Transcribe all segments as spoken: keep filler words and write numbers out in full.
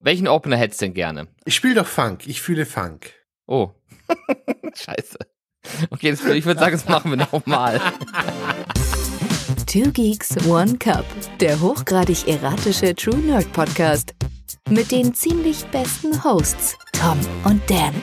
Welchen Opener hättest du denn gerne? Ich spiele doch Funk. Ich fühle Funk. Oh. Scheiße. Okay, das, ich würde sagen, das machen wir nochmal. Two Geeks, One Cup. Der hochgradig erratische True Nerd Podcast. Mit den ziemlich besten Hosts, Tom und Dan.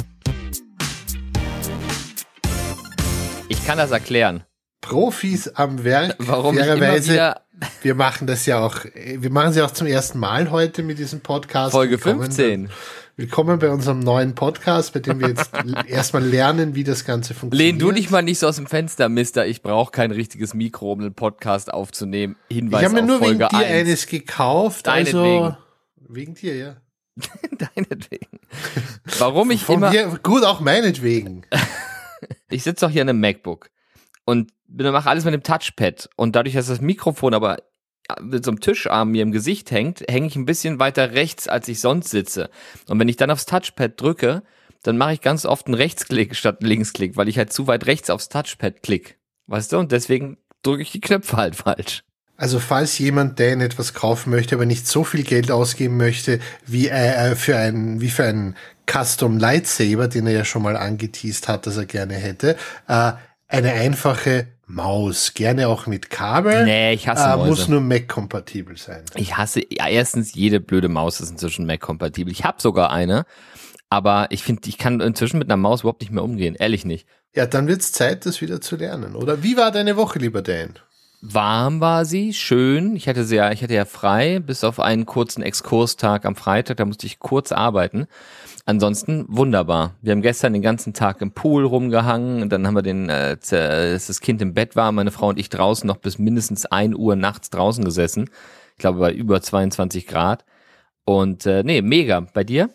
Ich kann das erklären. Profis am Werk. Warum ich immer wieder... Wir machen das ja auch, wir machen es ja auch zum ersten Mal heute mit diesem Podcast. Folge willkommen, fünfzehn. Willkommen bei unserem neuen Podcast, bei dem wir jetzt erstmal lernen, wie das Ganze funktioniert. Lehn du dich mal nicht so aus dem Fenster, Mister. Ich brauche kein richtiges Mikro, um einen Podcast aufzunehmen. Hinweis ich habe mir auf nur Folge wegen dir eins. eines gekauft. Deinetwegen. Also wegen dir, ja. Deinetwegen. Warum ich Von immer... dir, gut, auch meinetwegen. Ich sitze doch hier an einem MacBook und mache alles mit dem Touchpad. Und dadurch, dass das Mikrofon aber mit so einem Tischarm mir im Gesicht hängt, hänge ich ein bisschen weiter rechts, als ich sonst sitze. Und wenn ich dann aufs Touchpad drücke, dann mache ich ganz oft einen Rechtsklick statt einen Linksklick, weil ich halt zu weit rechts aufs Touchpad klick. Weißt du? Und deswegen drücke ich die Knöpfe halt falsch. Also falls jemand, der etwas kaufen möchte, aber nicht so viel Geld ausgeben möchte, wie äh, für einen, wie für einen Custom Lightsaber, den er ja schon mal angeteased hat, dass er gerne hätte, äh, eine einfache Maus, gerne auch mit Kabel. Nee, ich hasse äh, Mäuse. Muss nur Mac-kompatibel sein. Ich hasse, ja, erstens, jede blöde Maus ist inzwischen Mac-kompatibel. Ich habe sogar eine, aber ich finde, ich kann inzwischen mit einer Maus überhaupt nicht mehr umgehen. Ehrlich nicht. Ja, dann wird's Zeit, das wieder zu lernen, oder? Wie war deine Woche, lieber Dan? Warm war sie, schön. Ich hatte sie ja, ich hatte ja frei, bis auf einen kurzen Exkurstag am Freitag, da musste ich kurz arbeiten. Ansonsten wunderbar. Wir haben gestern den ganzen Tag im Pool rumgehangen und dann haben wir den, äh, als das Kind im Bett war, meine Frau und ich draußen noch bis mindestens ein Uhr nachts draußen gesessen. Ich glaube bei über zweiundzwanzig Grad. Und äh, nee, mega. Bei dir?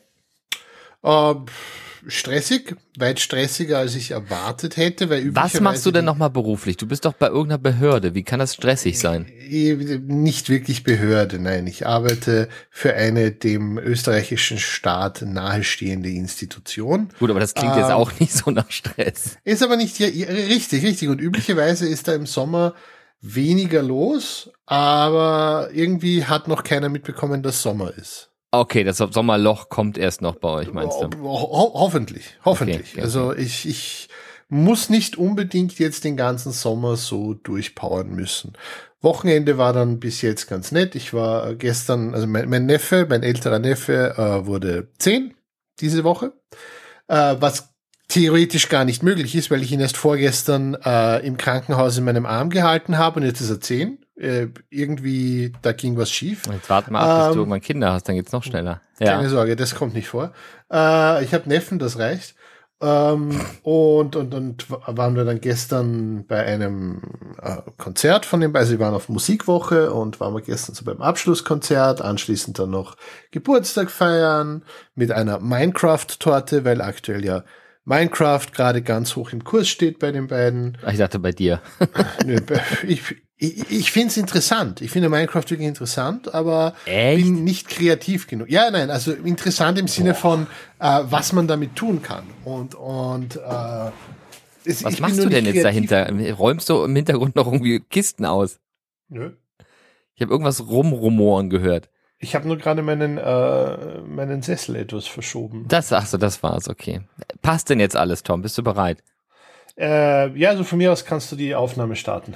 Äh, stressig, weit stressiger, als ich erwartet hätte. Weil üblicherweise Was machst du denn nochmal beruflich? Du bist doch bei irgendeiner Behörde. Wie kann das stressig sein? Nicht wirklich Behörde, nein. Ich arbeite für eine dem österreichischen Staat nahestehende Institution. Gut, aber das klingt ähm, jetzt auch nicht so nach Stress. Ist aber nicht, ja, richtig, richtig. Und üblicherweise ist da im Sommer weniger los, aber irgendwie hat noch keiner mitbekommen, dass Sommer ist. Okay, das Sommerloch kommt erst noch bei euch, meinst du? Ho- ho- hoffentlich, hoffentlich. Okay, okay. Also ich, ich muss nicht unbedingt jetzt den ganzen Sommer so durchpowern müssen. Wochenende war dann bis jetzt ganz nett. Ich war gestern, also mein, mein Neffe, mein älterer Neffe äh, wurde zehn diese Woche, äh, was theoretisch gar nicht möglich ist, weil ich ihn erst vorgestern äh, im Krankenhaus in meinem Arm gehalten habe und jetzt ist er zehn. Äh, irgendwie, da ging was schief. Jetzt warte mal ab, bis ähm, du irgendwann Kinder hast, dann geht's noch schneller. Ja. Keine Sorge, das kommt nicht vor. Äh, ich habe Neffen, das reicht. Ähm, und, und, und waren wir dann gestern bei einem äh, Konzert von dem, also wir waren auf Musikwoche und waren wir gestern so beim Abschlusskonzert, anschließend dann noch Geburtstag feiern mit einer Minecraft-Torte, weil aktuell ja Minecraft gerade ganz hoch im Kurs steht bei den beiden. Ich dachte bei dir. Nö, ich ich, ich finde es interessant. Ich finde Minecraft wirklich interessant, aber Echt? bin nicht kreativ genug. Ja, nein, also interessant im Sinne Boah. von, äh, was man damit tun kann. Und, und äh, es, was ich machst bin du denn kreativ. jetzt dahinter? Räumst du im Hintergrund noch irgendwie Kisten aus? Nö. Ich habe irgendwas rumrumoren gehört. Ich habe nur gerade meinen, äh, meinen Sessel etwas verschoben. Das, ach so, das war's, okay. Passt denn jetzt alles, Tom? Bist du bereit? Äh, ja, also von mir aus kannst du die Aufnahme starten.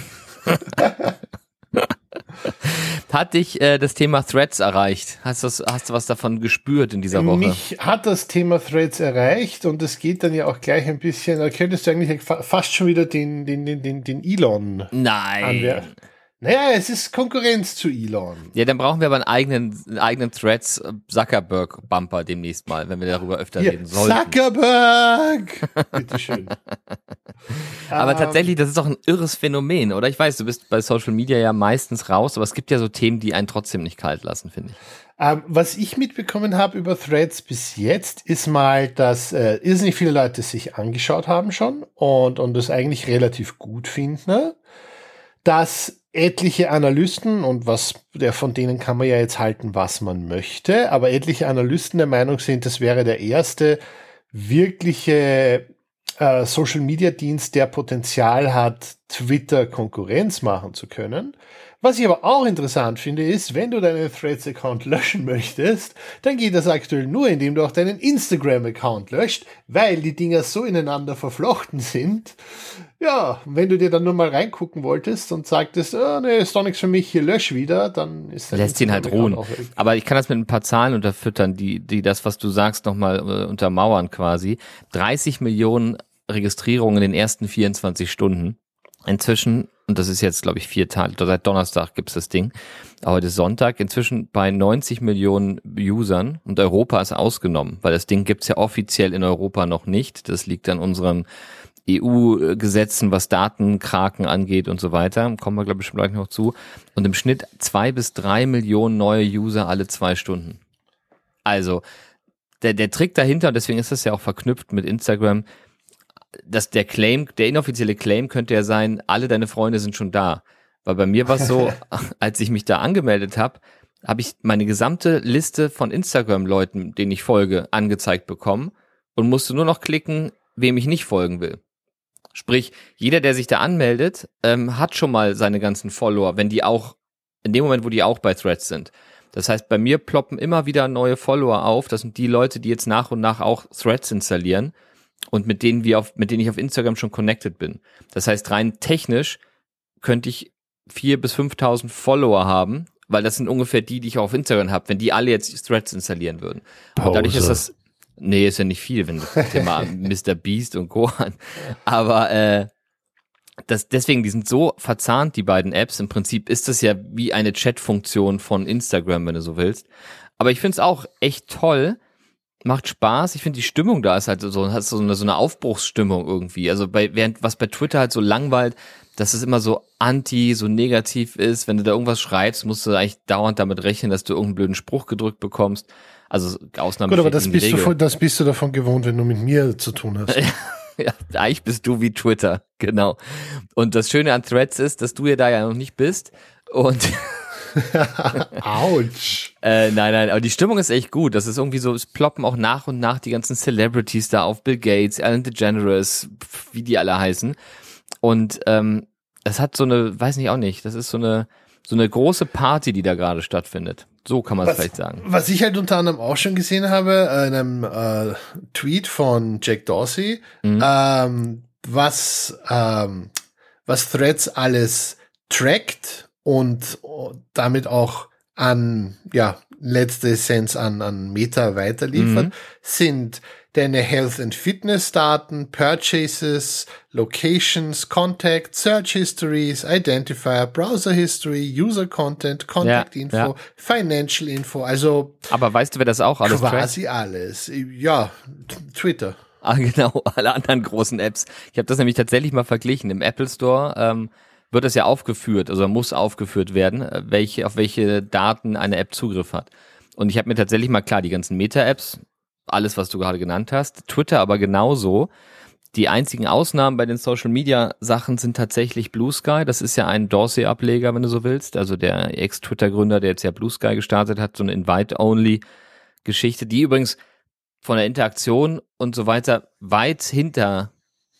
Hat dich äh, das Thema Threads erreicht? Hast, das, hast du was davon gespürt in dieser Woche? Mich hat das Thema Threads erreicht und es geht dann ja auch gleich ein bisschen, da könntest du eigentlich fast schon wieder den, den, den, den, den Elon Nein. anwerfen. Naja, es ist Konkurrenz zu Elon. Ja, dann brauchen wir aber einen eigenen, einen eigenen Threads Zuckerberg-Bumper demnächst mal, wenn wir darüber öfter Hier, reden sollten. Zuckerberg! Bitteschön. Aber ähm, tatsächlich, das ist doch ein irres Phänomen, oder? Ich weiß, du bist bei Social Media ja meistens raus, aber es gibt ja so Themen, die einen trotzdem nicht kalt lassen, finde ich. Ähm, was ich mitbekommen habe über Threads bis jetzt, ist mal, dass äh, irrsinnig viele Leute es sich angeschaut haben schon und, und das eigentlich relativ gut finden, ne? Dass etliche Analysten, und was der von denen kann man ja jetzt halten, was man möchte, aber etliche Analysten der Meinung sind, das wäre der erste wirkliche äh, Social-Media-Dienst, der Potenzial hat, Twitter Konkurrenz machen zu können, Was ich aber auch interessant finde, ist, wenn du deinen Threads-Account löschen möchtest, dann geht das aktuell nur, indem du auch deinen Instagram-Account löscht, weil die Dinger so ineinander verflochten sind. Ja, wenn du dir dann nur mal reingucken wolltest und sagtest, oh, ne, ist doch nichts für mich, hier lösch wieder, dann ist das... Lässt ihn halt ruhen. Aber ich kann das mit ein paar Zahlen unterfüttern, die, die das, was du sagst, nochmal äh, untermauern quasi. dreißig Millionen Registrierungen in den ersten vierundzwanzig Stunden. Inzwischen, und das ist jetzt, glaube ich, vier Tage, seit Donnerstag gibt's das Ding, aber heute ist Sonntag, inzwischen bei neunzig Millionen Usern und Europa ist ausgenommen, weil das Ding gibt's ja offiziell in Europa noch nicht. Das liegt an unseren E U-Gesetzen, was Datenkraken angeht und so weiter. Kommen wir, glaube ich, gleich noch zu. Und im Schnitt zwei bis drei Millionen neue User alle zwei Stunden. Also, der, der Trick dahinter, und deswegen ist das ja auch verknüpft mit Instagram, dass der Claim, der inoffizielle Claim könnte ja sein, alle deine Freunde sind schon da. Weil bei mir war es so, als ich mich da angemeldet habe, habe ich meine gesamte Liste von Instagram-Leuten, denen ich folge, angezeigt bekommen und musste nur noch klicken, wem ich nicht folgen will. Sprich, jeder, der sich da anmeldet, ähm, hat schon mal seine ganzen Follower, wenn die auch, in dem Moment, wo die auch bei Threads sind. Das heißt, bei mir ploppen immer wieder neue Follower auf. Das sind die Leute, die jetzt nach und nach auch Threads installieren. Und mit denen wir auf, mit denen ich auf Instagram schon connected bin. Das heißt, rein technisch könnte ich vier bis fünftausend Follower haben, weil das sind ungefähr die, die ich auch auf Instagram habe, wenn die alle jetzt Threads installieren würden. Pause. Und dadurch ist das, nee, ist ja nicht viel, wenn das Thema Mister Beast und Co. an. Aber äh, das, deswegen, die sind so verzahnt, die beiden Apps. Im Prinzip ist das ja wie eine Chat-Funktion von Instagram, wenn du so willst. Aber ich finde es auch echt toll. Macht Spaß. Ich finde, die Stimmung da ist halt so, hat so eine, so eine Aufbruchsstimmung irgendwie. Also bei, während, was bei Twitter halt so langweilt, dass es immer so anti, so negativ ist. Wenn du da irgendwas schreibst, musst du eigentlich dauernd damit rechnen, dass du irgendeinen blöden Spruch gedrückt bekommst. Also Ausnahme. Gut, aber das bist, du von, das bist du davon gewohnt, wenn du mit mir zu tun hast. Ja, eigentlich bist du wie Twitter. Genau. Und das Schöne an Threads ist, dass du ja da ja noch nicht bist. Und Autsch. Äh, nein, nein, aber die Stimmung ist echt gut. Das ist irgendwie so, es ploppen auch nach und nach die ganzen Celebrities da auf, Bill Gates, Ellen DeGeneres, wie die alle heißen. Und ähm, das hat so eine, weiß nicht auch nicht, das ist so eine so eine große Party, die da gerade stattfindet. So kann man es vielleicht sagen. Was ich halt unter anderem auch schon gesehen habe, in einem äh, Tweet von Jack Dorsey, mhm. ähm, was ähm, was Threads alles trackt und damit auch an, ja, letzte Essenz an, an Meta weiterliefert, mhm. sind deine Health and Fitness Daten, Purchases, Locations, Contact, Search Histories, Identifier, Browser History, User Content, Contact ja, Info, ja. Financial Info, also. Aber weißt du, wer das auch alles Quasi trackt? alles. Ja, Twitter. Ah, genau, alle anderen großen Apps. Ich habe das nämlich tatsächlich mal verglichen. Im Apple Store, ähm, wird das ja aufgeführt, also muss aufgeführt werden, welche, auf welche Daten eine App Zugriff hat. Und ich habe mir tatsächlich mal, klar, die ganzen Meta-Apps, alles, was du gerade genannt hast, Twitter aber genauso. Die einzigen Ausnahmen bei den Social-Media-Sachen sind tatsächlich Blue Sky. Das ist ja ein Dorsey-Ableger, wenn du so willst. Also der Ex-Twitter-Gründer, der jetzt ja Blue Sky gestartet hat, so eine Invite-Only-Geschichte, die übrigens von der Interaktion und so weiter weit hinter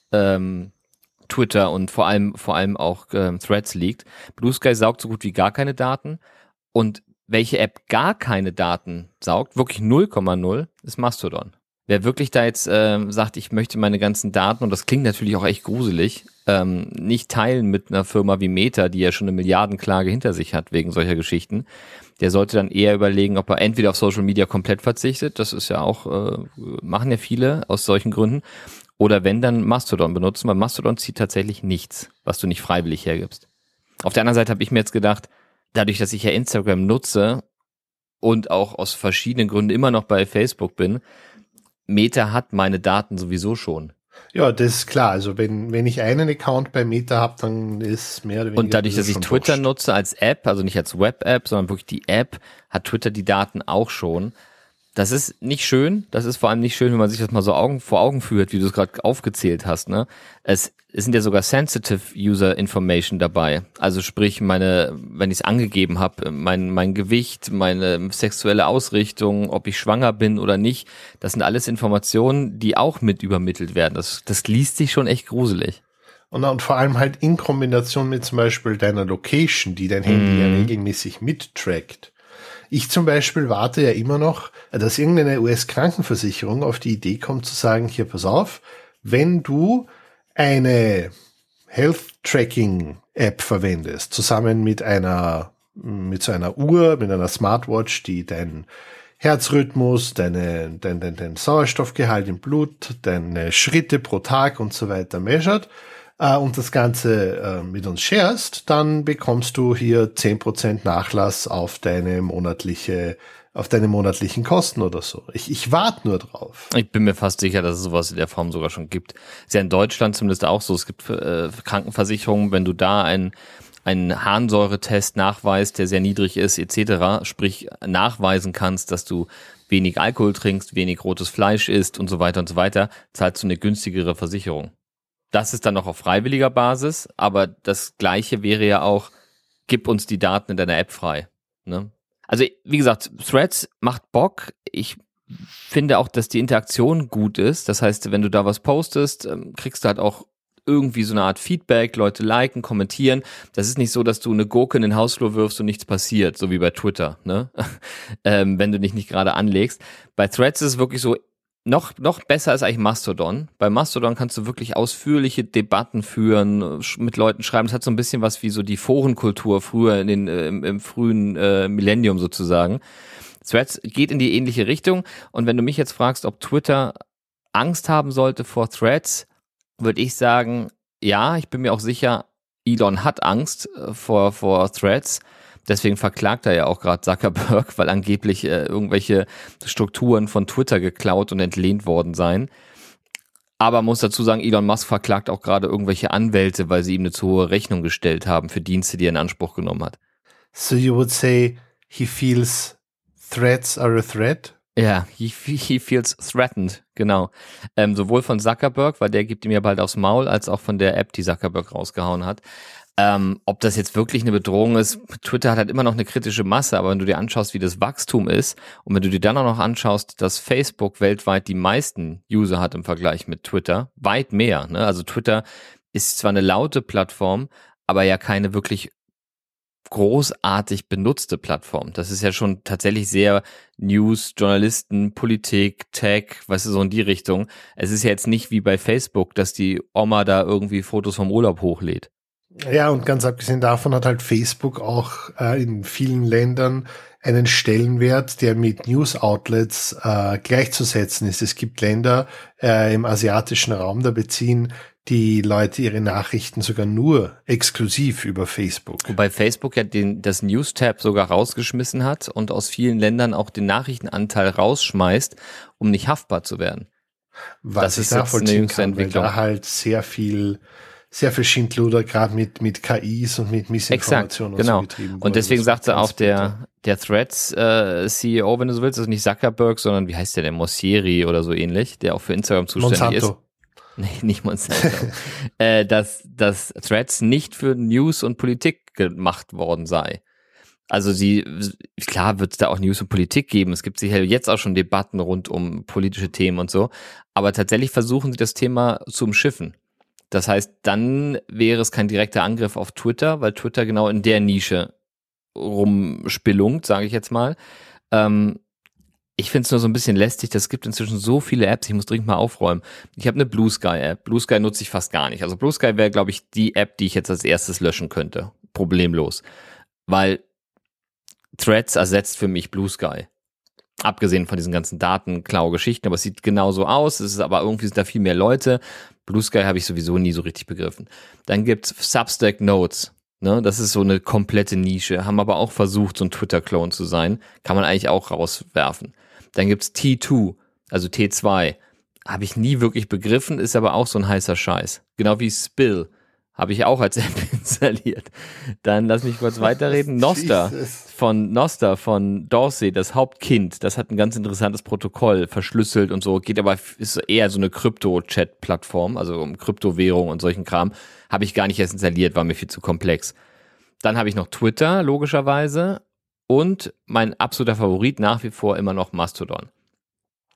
ähm, Twitter und vor allem vor allem auch ähm, Threads liegt. Blue Sky saugt so gut wie gar keine Daten und welche App gar keine Daten saugt, wirklich null Komma null, ist Mastodon. Wer wirklich da jetzt ähm, sagt, ich möchte meine ganzen Daten, und das klingt natürlich auch echt gruselig, ähm, nicht teilen mit einer Firma wie Meta, die ja schon eine Milliardenklage hinter sich hat wegen solcher Geschichten, der sollte dann eher überlegen, ob er entweder auf Social Media komplett verzichtet, das ist ja auch, äh, machen ja viele aus solchen Gründen, oder wenn, dann Mastodon benutzen, weil Mastodon zieht tatsächlich nichts, was du nicht freiwillig hergibst. Auf der anderen Seite habe ich mir jetzt gedacht, dadurch, dass ich ja Instagram nutze und auch aus verschiedenen Gründen immer noch bei Facebook bin, Meta hat meine Daten sowieso schon. Ja, das ist klar. Also wenn wenn ich einen Account bei Meta habe, dann ist mehr oder weniger. Und dadurch, dass ich Twitter wurscht. nutze als App, also nicht als Web-App, sondern wirklich die App, hat Twitter die Daten auch schon. Das ist nicht schön. Das ist vor allem nicht schön, wenn man sich das mal so Augen, vor Augen führt, wie du es gerade aufgezählt hast. Ne? Es, es sind ja sogar Sensitive User Information dabei. Also sprich, meine, wenn ich es angegeben habe, mein, mein Gewicht, meine sexuelle Ausrichtung, ob ich schwanger bin oder nicht, das sind alles Informationen, die auch mit übermittelt werden. Das, das liest sich schon echt gruselig. Und, und vor allem halt in Kombination mit zum Beispiel deiner Location, die dein Handy mm. ja regelmäßig mittrackt. Ich zum Beispiel warte ja immer noch, dass irgendeine U S-Krankenversicherung auf die Idee kommt zu sagen, hier, pass auf, wenn du eine Health-Tracking-App verwendest, zusammen mit einer, mit so einer Uhr, mit einer Smartwatch, die deinen Herzrhythmus, deine, dein, dein, dein Sauerstoffgehalt im Blut, deine Schritte pro Tag und so weiter measured, und das Ganze äh, mit uns sharest, dann bekommst du hier zehn Prozent Nachlass auf deine monatliche, auf deine monatlichen Kosten oder so. Ich, ich warte nur drauf. Ich bin mir fast sicher, dass es sowas in der Form sogar schon gibt. Ist ja in Deutschland zumindest auch so. Es gibt äh, Krankenversicherungen, wenn du da ein einen Harnsäuretest nachweist, der sehr niedrig ist, et cetera, sprich nachweisen kannst, dass du wenig Alkohol trinkst, wenig rotes Fleisch isst und so weiter und so weiter, zahlst du eine günstigere Versicherung. Das ist dann noch auf freiwilliger Basis, aber das Gleiche wäre ja auch, gib uns die Daten in deiner App frei. Ne? Also wie gesagt, Threads macht Bock. Ich finde auch, dass die Interaktion gut ist. Das heißt, wenn du da was postest, kriegst du halt auch irgendwie so eine Art Feedback, Leute liken, kommentieren. Das ist nicht so, dass du eine Gurke in den Hausflur wirfst und nichts passiert, so wie bei Twitter, ne? ähm, wenn du dich nicht gerade anlegst. Bei Threads ist es wirklich so, Noch, noch besser ist eigentlich Mastodon. Bei Mastodon kannst du wirklich ausführliche Debatten führen, mit Leuten schreiben. Das hat so ein bisschen was wie so die Forenkultur früher in den, äh, im, im frühen äh, Millennium sozusagen. Threads geht in die ähnliche Richtung. Und wenn du mich jetzt fragst, ob Twitter Angst haben sollte vor Threads, würde ich sagen, ja, ich bin mir auch sicher, Elon hat Angst äh, vor, vor Threads. Deswegen verklagt er ja auch gerade Zuckerberg, weil angeblich äh, irgendwelche Strukturen von Twitter geklaut und entlehnt worden seien. Aber muss dazu sagen, Elon Musk verklagt auch gerade irgendwelche Anwälte, weil sie ihm eine zu hohe Rechnung gestellt haben für Dienste, die er in Anspruch genommen hat. So you would say he feels threats are a threat? Ja, he, he feels threatened, genau. Ähm, sowohl von Zuckerberg, weil der gibt ihm ja bald aufs Maul, als auch von der App, die Zuckerberg rausgehauen hat. Ähm, ob das jetzt wirklich eine Bedrohung ist, Twitter hat halt immer noch eine kritische Masse, aber wenn du dir anschaust, wie das Wachstum ist und wenn du dir dann auch noch anschaust, dass Facebook weltweit die meisten User hat im Vergleich mit Twitter, weit mehr, ne? Also Twitter ist zwar eine laute Plattform, aber ja keine wirklich großartig benutzte Plattform. Das ist ja schon tatsächlich sehr News, Journalisten, Politik, Tech, weißt du, so in die Richtung. Es ist ja jetzt nicht wie bei Facebook, dass die Oma da irgendwie Fotos vom Urlaub hochlädt. Ja, und ganz abgesehen davon hat halt Facebook auch äh, in vielen Ländern einen Stellenwert, der mit News-Outlets äh, gleichzusetzen ist. Es gibt Länder äh, im asiatischen Raum, da beziehen die Leute ihre Nachrichten sogar nur exklusiv über Facebook. Wobei Facebook ja den, das News-Tab sogar rausgeschmissen hat und aus vielen Ländern auch den Nachrichtenanteil rausschmeißt, um nicht haftbar zu werden. Was das ist nachvollziehen kann, weil da halt sehr viel sehr viel Schindluder gerade mit mit K Is und mit Missinformation und genau. so getrieben wurde. Und deswegen sagte auch der der Threads äh, C E O, wenn du so willst, also nicht Zuckerberg, sondern wie heißt der, der Mosseri oder so ähnlich, der auch für Instagram zuständig Monsanto. ist. Nee, nicht Monsanto. äh, dass, dass Threads nicht für News und Politik gemacht worden sei. Also sie, klar wird es da auch News und Politik geben. Es gibt sicher jetzt auch schon Debatten rund um politische Themen und so. Aber tatsächlich versuchen sie das Thema zu umschiffen. Das heißt, dann wäre es kein direkter Angriff auf Twitter, weil Twitter genau in der Nische rumspelungt, sage ich jetzt mal. Ähm, ich finde es nur so ein bisschen lästig, es gibt inzwischen so viele Apps, ich muss dringend mal aufräumen. Ich habe eine Blue Sky App. Blue Sky nutze ich fast gar nicht. Also Blue Sky wäre, glaube ich, die App, die ich jetzt als erstes löschen könnte. Problemlos. Weil Threads ersetzt für mich Blue Sky. Abgesehen von diesen ganzen Datenklau-Geschichten, aber es sieht genauso aus, es ist aber irgendwie sind da viel mehr Leute. Blue Sky habe ich sowieso nie so richtig begriffen. Dann gibt's Substack Notes, ne, das ist so eine komplette Nische, haben aber auch versucht, so ein Twitter-Clone zu sein, kann man eigentlich auch rauswerfen. Dann gibt's T zwei, also T zwei, habe ich nie wirklich begriffen, ist aber auch so ein heißer Scheiß. Genau wie Spill. Habe ich auch als App installiert. Dann lass mich kurz weiterreden. Nostr von Nostr von Dorsey, das Hauptkind, das hat ein ganz interessantes Protokoll, verschlüsselt und so, geht aber, ist eher so eine Krypto-Chat-Plattform, also um Kryptowährung und solchen Kram. Habe ich gar nicht erst installiert, war mir viel zu komplex. Dann habe ich noch Twitter, logischerweise. Und mein absoluter Favorit nach wie vor immer noch Mastodon.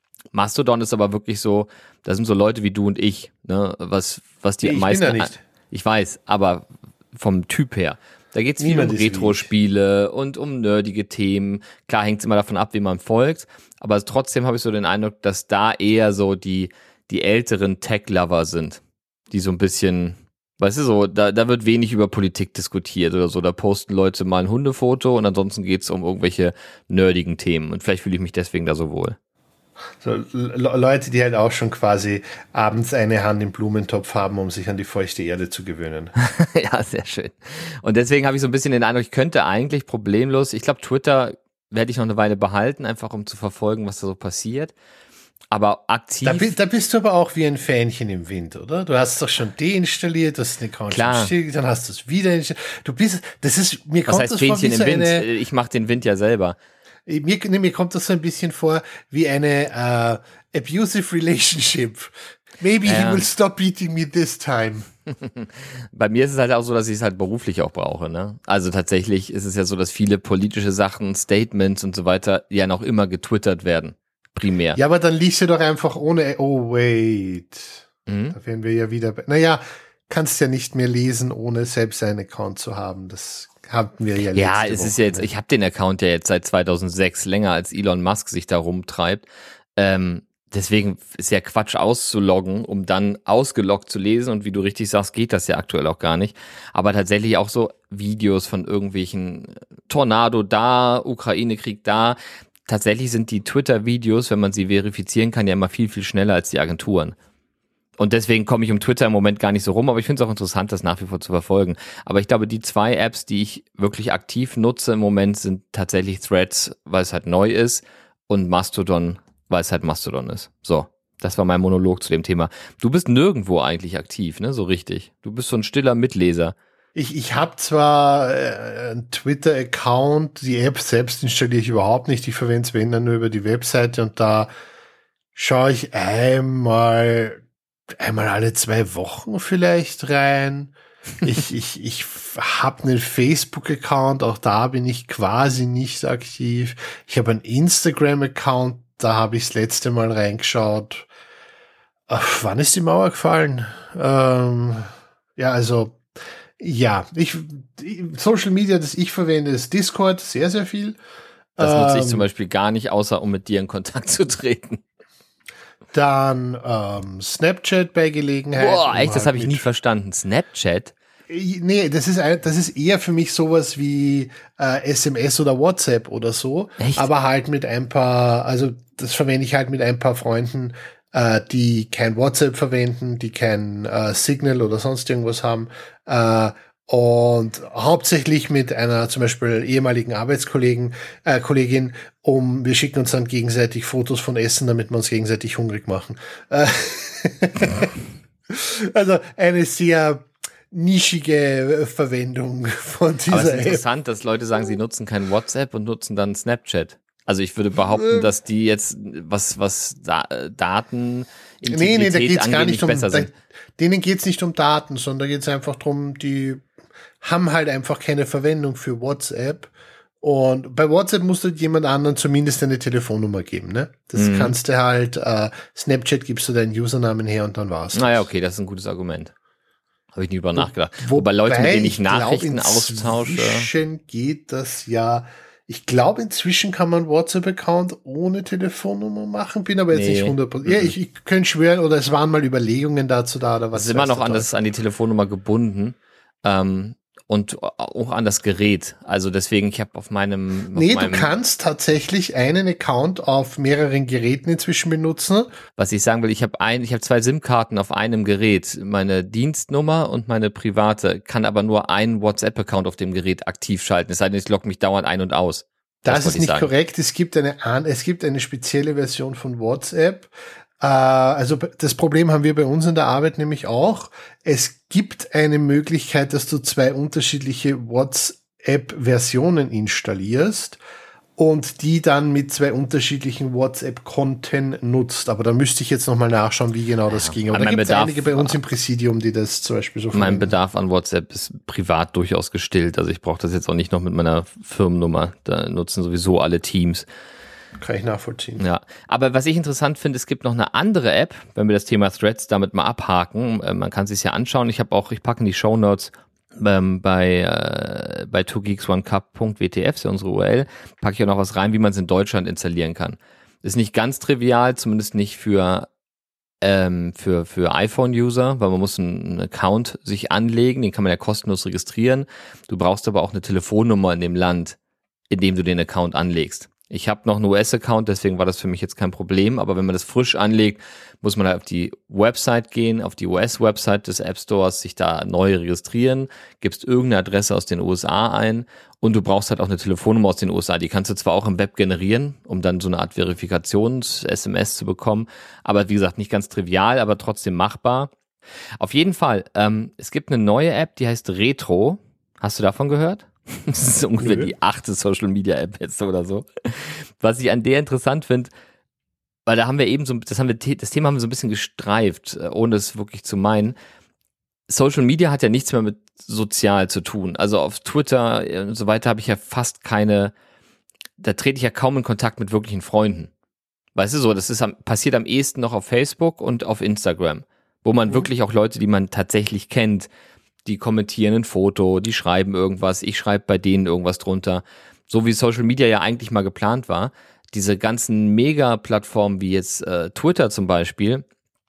Mastodon ist aber wirklich so, da sind so Leute wie du und ich, ne, was, was die ich meisten... bin da nicht. Ich weiß, aber vom Typ her. Da geht es viel um Retro-Spiele und um nerdige Themen. Klar hängt es immer davon ab, wie man folgt, aber trotzdem habe ich so den Eindruck, dass da eher so die, die älteren Tech-Lover sind, die so ein bisschen, weißt du, so, da, da wird wenig über Politik diskutiert oder so. Da posten Leute mal ein Hundefoto und ansonsten geht es um irgendwelche nerdigen Themen. Und vielleicht fühle ich mich deswegen da so wohl. So Le- Leute, die halt auch schon quasi abends eine Hand im Blumentopf haben, um sich an die feuchte Erde zu gewöhnen. Ja, sehr schön. Und deswegen habe ich so ein bisschen den Eindruck, ich könnte eigentlich problemlos, ich glaube, Twitter werde ich noch eine Weile behalten, einfach um zu verfolgen, was da so passiert. Aber aktiv... Da, da bist du aber auch wie ein Fähnchen im Wind, oder? Du hast es doch schon deinstalliert, du hast den Account schon installiert, dann hast du es wieder installiert. Du bist, das ist, mir was kommt heißt das Fähnchen vor wie im so Wind? eine... Ich mache den Wind ja selber. Mir, nee, mir kommt das so ein bisschen vor wie eine uh, abusive relationship. Maybe ja. he will stop beating me this time. Bei mir ist es halt auch so, dass ich es halt beruflich auch brauche, ne? Also tatsächlich ist es ja so, dass viele politische Sachen, Statements und so weiter ja noch immer getwittert werden. Primär. Ja, aber dann liest du doch einfach ohne, oh wait. Mhm. Da wären wir ja wieder bei, naja, kannst ja nicht mehr lesen, ohne selbst einen Account zu haben. Das hatten wir ja letzte Ja, es Woche, ist ja jetzt, ne? ich habe den Account ja jetzt seit zweitausendsechs, länger als Elon Musk sich da rumtreibt. Ähm, deswegen ist ja Quatsch auszuloggen, um dann ausgeloggt zu lesen und wie du richtig sagst, geht das ja aktuell auch gar nicht. Aber tatsächlich auch so Videos von irgendwelchen Tornado da, Ukraine-Krieg da. Tatsächlich sind die Twitter-Videos, wenn man sie verifizieren kann, ja immer viel, viel schneller als die Agenturen. Und deswegen komme ich um Twitter im Moment gar nicht so rum, aber ich finde es auch interessant, das nach wie vor zu verfolgen. Aber ich glaube, die zwei Apps, die ich wirklich aktiv nutze im Moment, sind tatsächlich Threads, weil es halt neu ist, und Mastodon, weil es halt Mastodon ist. So, das war mein Monolog zu dem Thema. Du bist nirgendwo eigentlich aktiv, ne? So richtig. Du bist so ein stiller Mitleser. Ich, ich habe zwar äh, einen Twitter-Account, die App selbst installiere ich überhaupt nicht. Ich verwende es wenn dann nur über die Webseite und da schaue ich einmal einmal alle zwei Wochen vielleicht rein. Ich, ich, ich habe einen Facebook-Account, auch da bin ich quasi nicht aktiv. Ich habe einen Instagram-Account, da habe ich das letzte Mal reingeschaut. Ach, wann ist die Mauer gefallen? Ähm, ja, also, ja, ich, Social Media, das ich verwende, ist Discord, sehr, sehr viel. Das ähm, nutze ich zum Beispiel gar nicht, außer um mit dir in Kontakt zu treten. Dann ähm, Snapchat bei Gelegenheit. Boah, echt, um das halt habe ich mit- nie verstanden. Snapchat? Nee, das ist, ein- das ist eher für mich sowas wie äh, S M S oder WhatsApp oder so. Echt? Aber halt mit ein paar, also das verwende ich halt mit ein paar Freunden, äh, die kein WhatsApp verwenden, die kein äh, Signal oder sonst irgendwas haben. Äh, und hauptsächlich mit einer zum Beispiel ehemaligen Arbeitskollegen, äh, Kollegin, um, wir schicken uns dann gegenseitig Fotos von Essen, damit wir uns gegenseitig hungrig machen. Äh, also eine sehr nischige Verwendung von dieser Aber es ist App. interessant, dass Leute sagen, sie nutzen kein WhatsApp und nutzen dann Snapchat. Also ich würde behaupten, dass die jetzt, was, was da, Daten, Nee, nee, da Integrität geht's gar angeht, nicht nicht um, besser da, sind. denen geht's nicht um Daten, sondern da geht's einfach drum, die haben halt einfach keine Verwendung für WhatsApp. Und bei WhatsApp musst du jemand anderen zumindest eine Telefonnummer geben, ne? Das Mhm. kannst du halt, äh, Snapchat gibst du deinen Usernamen her und dann war's. Naja, okay, das ist ein gutes Argument. Habe ich nie drüber nachgedacht. Wobei Wobei Leute, mit denen ich glaub, Nachrichten austausche. Inzwischen geht das ja. Ich glaube, inzwischen kann man WhatsApp-Account ohne Telefonnummer machen, bin aber jetzt Nee. nicht hundert Prozent. Ja, ich, ich könnte schwören, oder es waren mal Überlegungen dazu da, oder was. Es ist immer weiß noch der an, das, Teufel. an die Telefonnummer gebunden. Ähm, und auch an das Gerät. Also deswegen, ich habe auf meinem... Auf Nee, du meinem, kannst tatsächlich einen Account auf mehreren Geräten inzwischen benutzen. Was ich sagen will, ich habe ein, ich habe zwei SIM-Karten auf einem Gerät. Meine Dienstnummer und meine private. Kann aber nur einen WhatsApp-Account auf dem Gerät aktiv schalten. Es sei denn, ich logge mich dauernd ein und aus. Das, wollte ist ich nicht sagen. korrekt. Es gibt eine, an- es gibt eine spezielle Version von WhatsApp. Äh, also das Problem haben wir bei uns in der Arbeit nämlich auch. Es gibt eine Möglichkeit, dass du zwei unterschiedliche WhatsApp-Versionen installierst und die dann mit zwei unterschiedlichen WhatsApp-Konten nutzt. Aber da müsste ich jetzt nochmal nachschauen, wie genau das ging. Aber mein da gibt es Bedarf- einige bei uns im Präsidium, die das zum Beispiel so Mein verwenden. Bedarf an WhatsApp ist privat durchaus gestillt. Also ich brauche das jetzt auch nicht noch mit meiner Firmennummer. Da nutzen sowieso alle Teams. Kann ich nachvollziehen. Ja, aber was ich interessant finde, es gibt noch eine andere App, wenn wir das Thema Threads damit mal abhaken. Äh, man kann es sich ja anschauen. Ich habe auch, ich packe in die Shownotes ähm, bei äh, bei two geeks one cup punkt w t f, ist ja unsere U R L, packe ich auch noch was rein, wie man es in Deutschland installieren kann. Ist nicht ganz trivial, zumindest nicht für ähm, für für iPhone-User, weil man muss einen Account sich anlegen, den kann man ja kostenlos registrieren. Du brauchst aber auch eine Telefonnummer in dem Land, in dem du den Account anlegst. Ich habe noch einen U S-Account, deswegen war das für mich jetzt kein Problem, aber wenn man das frisch anlegt, muss man halt auf die Website gehen, auf die U S-Website des App Stores, sich da neu registrieren, gibst irgendeine Adresse aus den U S A ein und du brauchst halt auch eine Telefonnummer aus den U S A. Die kannst du zwar auch im Web generieren, um dann so eine Art Verifikations-S M S zu bekommen, aber wie gesagt, nicht ganz trivial, aber trotzdem machbar. Auf jeden Fall, ähm, es gibt eine neue App, die heißt Retro. Hast du davon gehört? Das ist ungefähr die achte Social-Media-App jetzt oder so. Was ich an der interessant finde, weil da haben wir eben so, das haben wir, das Thema haben wir so ein bisschen gestreift, ohne es wirklich zu meinen. Social Media hat ja nichts mehr mit sozial zu tun. Also auf Twitter und so weiter habe ich ja fast keine, da trete ich ja kaum in Kontakt mit wirklichen Freunden. Weißt du so, das ist am, passiert am ehesten noch auf Facebook und auf Instagram, wo man mhm. wirklich auch Leute, die man tatsächlich kennt, die kommentieren ein Foto, die schreiben irgendwas, ich schreibe bei denen irgendwas drunter. So wie Social Media ja eigentlich mal geplant war. Diese ganzen Mega-Plattformen wie jetzt äh, Twitter zum Beispiel,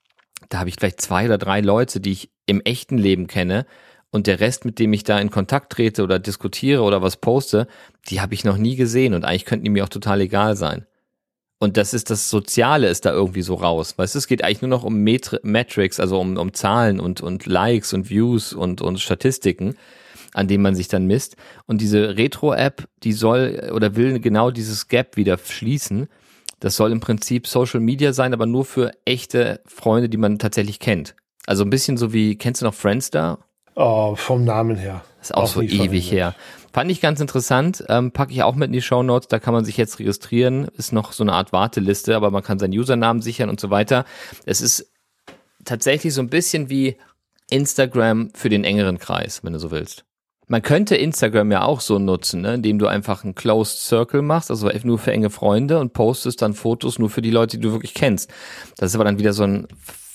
da habe ich vielleicht zwei oder drei Leute, die ich im echten Leben kenne und der Rest, mit dem ich da in Kontakt trete oder diskutiere oder was poste, die habe ich noch nie gesehen und eigentlich könnten die mir auch total egal sein. Und das ist das Soziale ist da irgendwie so raus. Weißt du, es geht eigentlich nur noch um Metri- Metrics, also um, um Zahlen und, und Likes und Views und, und Statistiken, an denen man sich dann misst. Und diese Retro-App, die soll oder will genau dieses Gap wieder schließen. Das soll im Prinzip Social Media sein, aber nur für echte Freunde, die man tatsächlich kennt. Also ein bisschen so wie, kennst du noch Friendster? Oh, vom Namen her. Das ist auch, auch so ewig her. Fand ich ganz interessant, ähm, packe ich auch mit in die Shownotes, da kann man sich jetzt registrieren, ist noch so eine Art Warteliste, aber man kann seinen Usernamen sichern und so weiter. Es ist tatsächlich so ein bisschen wie Instagram für den engeren Kreis, wenn du so willst. Man könnte Instagram ja auch so nutzen, ne, indem du einfach einen Closed Circle machst, also nur für enge Freunde und postest dann Fotos nur für die Leute, die du wirklich kennst. Das ist aber dann wieder so ein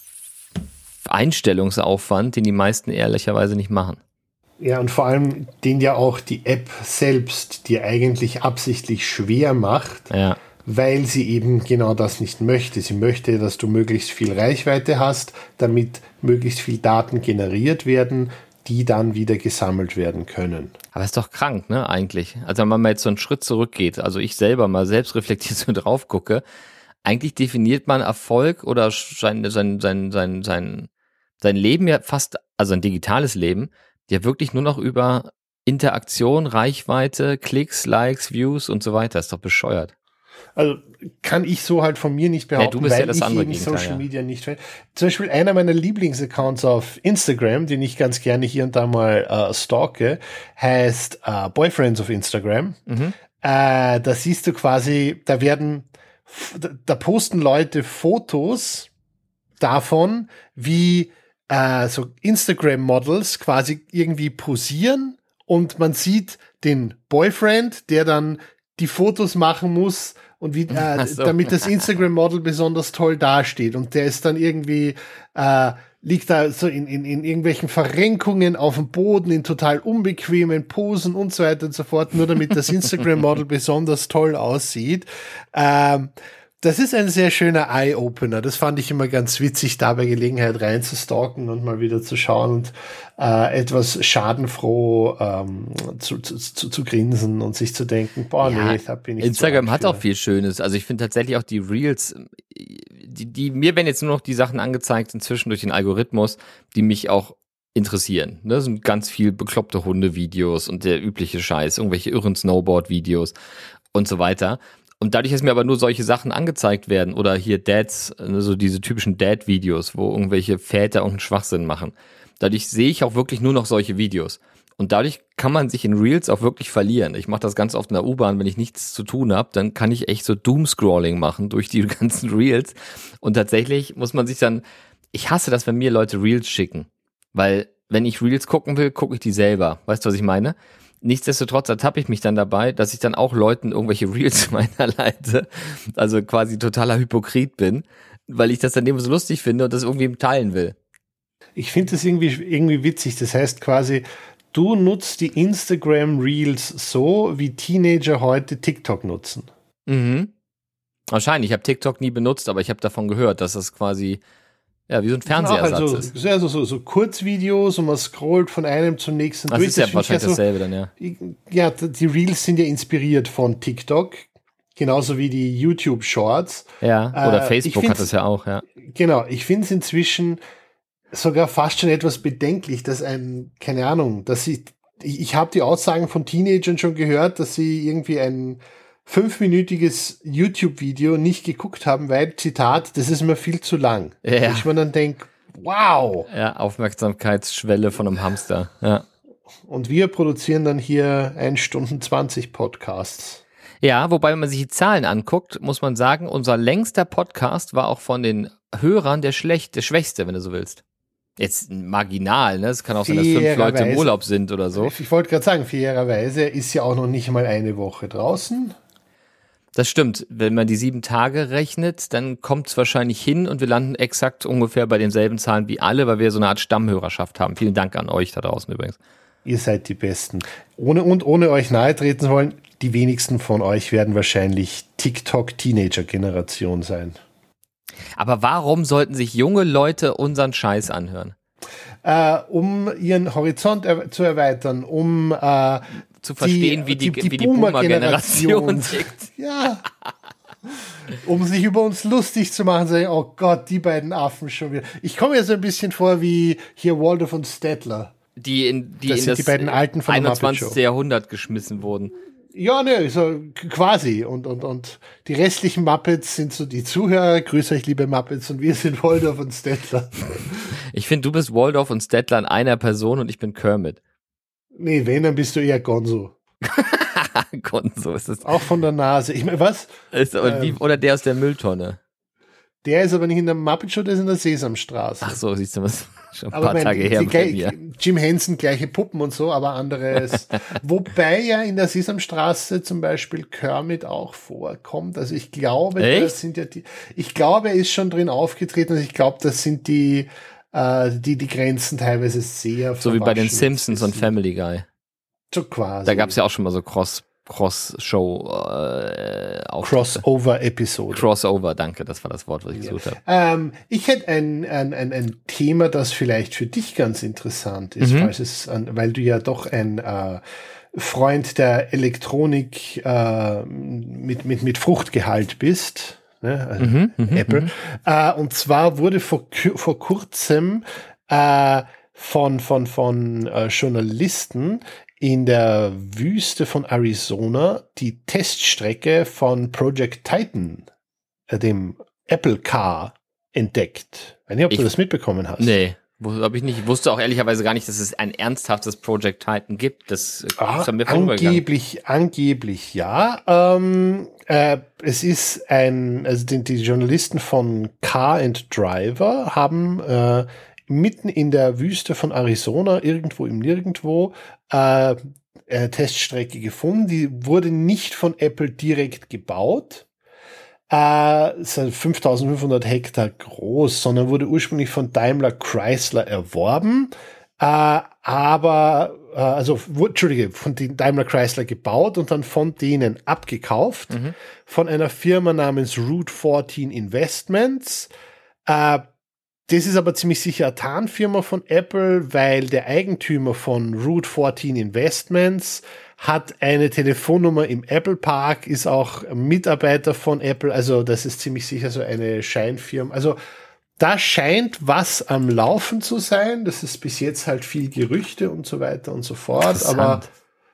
Einstellungsaufwand, den die meisten ehrlicherweise nicht machen. Ja, und vor allem, den ja auch die App selbst dir eigentlich absichtlich schwer macht, ja. weil sie eben genau das nicht möchte. Sie möchte, dass du möglichst viel Reichweite hast, damit möglichst viel Daten generiert werden, die dann wieder gesammelt werden können. Aber ist doch krank, ne, eigentlich. Also wenn man mal jetzt so einen Schritt zurückgeht, also ich selber mal selbst reflektiert so drauf gucke, eigentlich definiert man Erfolg oder sein, sein, sein, sein, sein, sein Leben ja fast, also ein digitales Leben, ja wirklich nur noch über Interaktion, Reichweite, Klicks, Likes, Views und so weiter. Ist doch bescheuert. Also kann ich so halt von mir nicht behaupten, ja, du bist weil ja das ich andere eben Gegenteil, Social ja. Media nicht finde. Zum Beispiel einer meiner Lieblingsaccounts auf Instagram, den ich ganz gerne hier und da mal äh, stalke, heißt äh, Boyfriends of Instagram. Mhm. Äh, da siehst du quasi, da werden, da posten Leute Fotos davon, wie äh, so Instagram-Models quasi irgendwie posieren und man sieht den Boyfriend, der dann die Fotos machen muss und wie, äh, so. damit das Instagram-Model besonders toll dasteht. Und der ist dann irgendwie, äh, liegt da so in, in, in irgendwelchen Verrenkungen auf dem Boden, in total unbequemen Posen und so weiter und so fort, nur damit das Instagram-Model besonders toll aussieht. Ähm, Das ist ein sehr schöner Eye-Opener. Das fand ich immer ganz witzig, da bei Gelegenheit reinzustalken und mal wieder zu schauen und äh, etwas schadenfroh ähm, zu, zu, zu, zu grinsen und sich zu denken, boah, ja, nee, da bin ich Instagram hat auch viel Schönes. Also ich finde tatsächlich auch die Reels, die, die mir werden jetzt nur noch die Sachen angezeigt inzwischen durch den Algorithmus, die mich auch interessieren. Das sind ganz viel bekloppte Hunde-Videos und der übliche Scheiß, irgendwelche irren Snowboard-Videos und so weiter. Und dadurch, dass mir aber nur solche Sachen angezeigt werden oder hier Dads, so diese typischen Dad-Videos, wo irgendwelche Väter irgendeinen Schwachsinn machen, dadurch sehe ich auch wirklich nur noch solche Videos. Und dadurch kann man sich in Reels auch wirklich verlieren. Ich mache das ganz oft in der U-Bahn, wenn ich nichts zu tun habe, dann kann ich echt so Doomscrolling machen durch die ganzen Reels. Und tatsächlich muss man sich dann, ich hasse das, wenn mir Leute Reels schicken, weil wenn ich Reels gucken will, gucke ich die selber. Weißt du, was ich meine? Nichtsdestotrotz ertappe ich mich dann dabei, dass ich dann auch Leuten irgendwelche Reels weiterleite, also quasi totaler Hypokrit bin, weil ich das dann eben so lustig finde und das irgendwie teilen will. Ich finde das irgendwie, irgendwie witzig. Das heißt quasi, du nutzt die Instagram Reels so, wie Teenager heute TikTok nutzen. Mhm. Wahrscheinlich. Ich habe TikTok nie benutzt, aber ich habe davon gehört, dass das quasi ja wie so ein Fernsehersatz also, ist. Also so, so Kurzvideos und man scrollt von einem zum nächsten das durch. Ist ja das wahrscheinlich ja so, dasselbe dann, ja. Ja, die Reels sind ja inspiriert von TikTok, genauso wie die YouTube Shorts. Ja, oder äh, Facebook hat das ja auch, ja. Genau, ich finde es inzwischen sogar fast schon etwas bedenklich, dass ein, keine Ahnung, dass sie, ich, ich habe die Aussagen von Teenagern schon gehört, dass sie irgendwie ein fünfminütiges YouTube-Video nicht geguckt haben, weil, Zitat, das ist mir viel zu lang. Ja. Und ich mir dann denke, wow. Ja, Aufmerksamkeitsschwelle von einem Hamster, ja. Und wir produzieren dann hier eine Stunde zwanzig Podcasts. Ja, wobei, wenn man sich die Zahlen anguckt, muss man sagen, unser längster Podcast war auch von den Hörern der, schlecht, der schwächste, wenn du so willst. Jetzt marginal, ne? Es kann auch sein, dass fünf Leute im Urlaub sind oder so. Ich wollte gerade sagen, fairerweise ist ja auch noch nicht mal eine Woche draußen. Das stimmt. Wenn man die sieben Tage rechnet, dann kommt es wahrscheinlich hin und wir landen exakt ungefähr bei denselben Zahlen wie alle, weil wir so eine Art Stammhörerschaft haben. Vielen Dank an euch da draußen übrigens. Ihr seid die Besten. Ohne und ohne euch nahe treten zu wollen, die wenigsten von euch werden wahrscheinlich TikTok-Teenager-Generation sein. Aber warum sollten sich junge Leute unseren Scheiß anhören? Äh, um ihren Horizont er- zu erweitern, um äh, zu verstehen, die, wie die, die, die wie die Boomer-Generation tickt. Ja. Um sich über uns lustig zu machen, sagen, oh Gott, die beiden Affen schon wieder. Ich komme mir so ein bisschen vor wie hier Waldorf und Stettler. Die in, die das in sind das die beiden Alten von einundzwanzigsten Jahrhundert geschmissen wurden. Ja, ne, so quasi. Und, und, und die restlichen Muppets sind so die Zuhörer. Grüß euch, liebe Muppets, und wir sind Waldorf und Stettler. Ich finde, du bist Waldorf und Stettler in einer Person und ich bin Kermit. Nee, wenn, dann bist du eher Gonzo. Gonzo ist es. Auch von der Nase. Ich meine, was? Ist, ähm, wie, oder der aus der Mülltonne. Der ist aber nicht in der Muppet Show, der ist in der Sesamstraße. Ach so, siehst du, was schon ein aber paar mein, Tage die, her. die, Bei die, mir. Jim Henson, gleiche Puppen und so, aber anderes. Wobei ja in der Sesamstraße zum Beispiel Kermit auch vorkommt. Also ich glaube, Echt? das sind ja die, ich glaube, er ist schon drin aufgetreten. Also ich glaube, das sind die, äh, die, die Grenzen teilweise sehr So wie bei den verwaschen Simpsons und inzwischen. Family Guy. So quasi. Da gab es ja auch schon mal so Cross, Cross-Show äh, Crossover-Episode. Crossover, danke, das war das Wort, was ich gesucht habe. Ähm, ich hätte ein, ein, ein, ein Thema, das vielleicht für dich ganz interessant ist, Mhm. falls es an, weil du ja doch ein äh, Freund der Elektronik äh, mit, mit, mit Fruchtgehalt bist. Ne? Also Mhm, mhm, Apple. mhm. Äh, und zwar wurde vor, kü- vor kurzem äh, von, von, von äh, Journalisten in der Wüste von Arizona die Teststrecke von Project Titan, äh, dem Apple Car, entdeckt. Ich weiß nicht, ob Ich- du das mitbekommen hast. Nee, habe ich nicht. Ich wusste auch ehrlicherweise gar nicht, dass es ein ernsthaftes Project Titan gibt. Das äh, Ah, ist an mir vorübergegangen. angeblich, angeblich ja. Ähm, äh, es ist ein, also die, die Journalisten von Car and Driver haben äh, mitten in der Wüste von Arizona, irgendwo im Nirgendwo, äh, eine Teststrecke gefunden. Die wurde nicht von Apple direkt gebaut. Äh, es ist fünftausendfünfhundert Hektar groß, sondern wurde ursprünglich von Daimler Chrysler erworben. Äh, aber, äh, also, wurde, Entschuldige, von den Daimler Chrysler gebaut und dann von denen abgekauft. Mhm. Von einer Firma namens Route vierzehn Investments. Äh, Das ist aber ziemlich sicher eine Tarnfirma von Apple, weil der Eigentümer von Route vierzehn Investments hat eine Telefonnummer im Apple Park, ist auch Mitarbeiter von Apple, also das ist ziemlich sicher so eine Scheinfirma. Also da scheint was am Laufen zu sein. Das ist bis jetzt halt viel Gerüchte und so weiter und so fort, aber Interessant.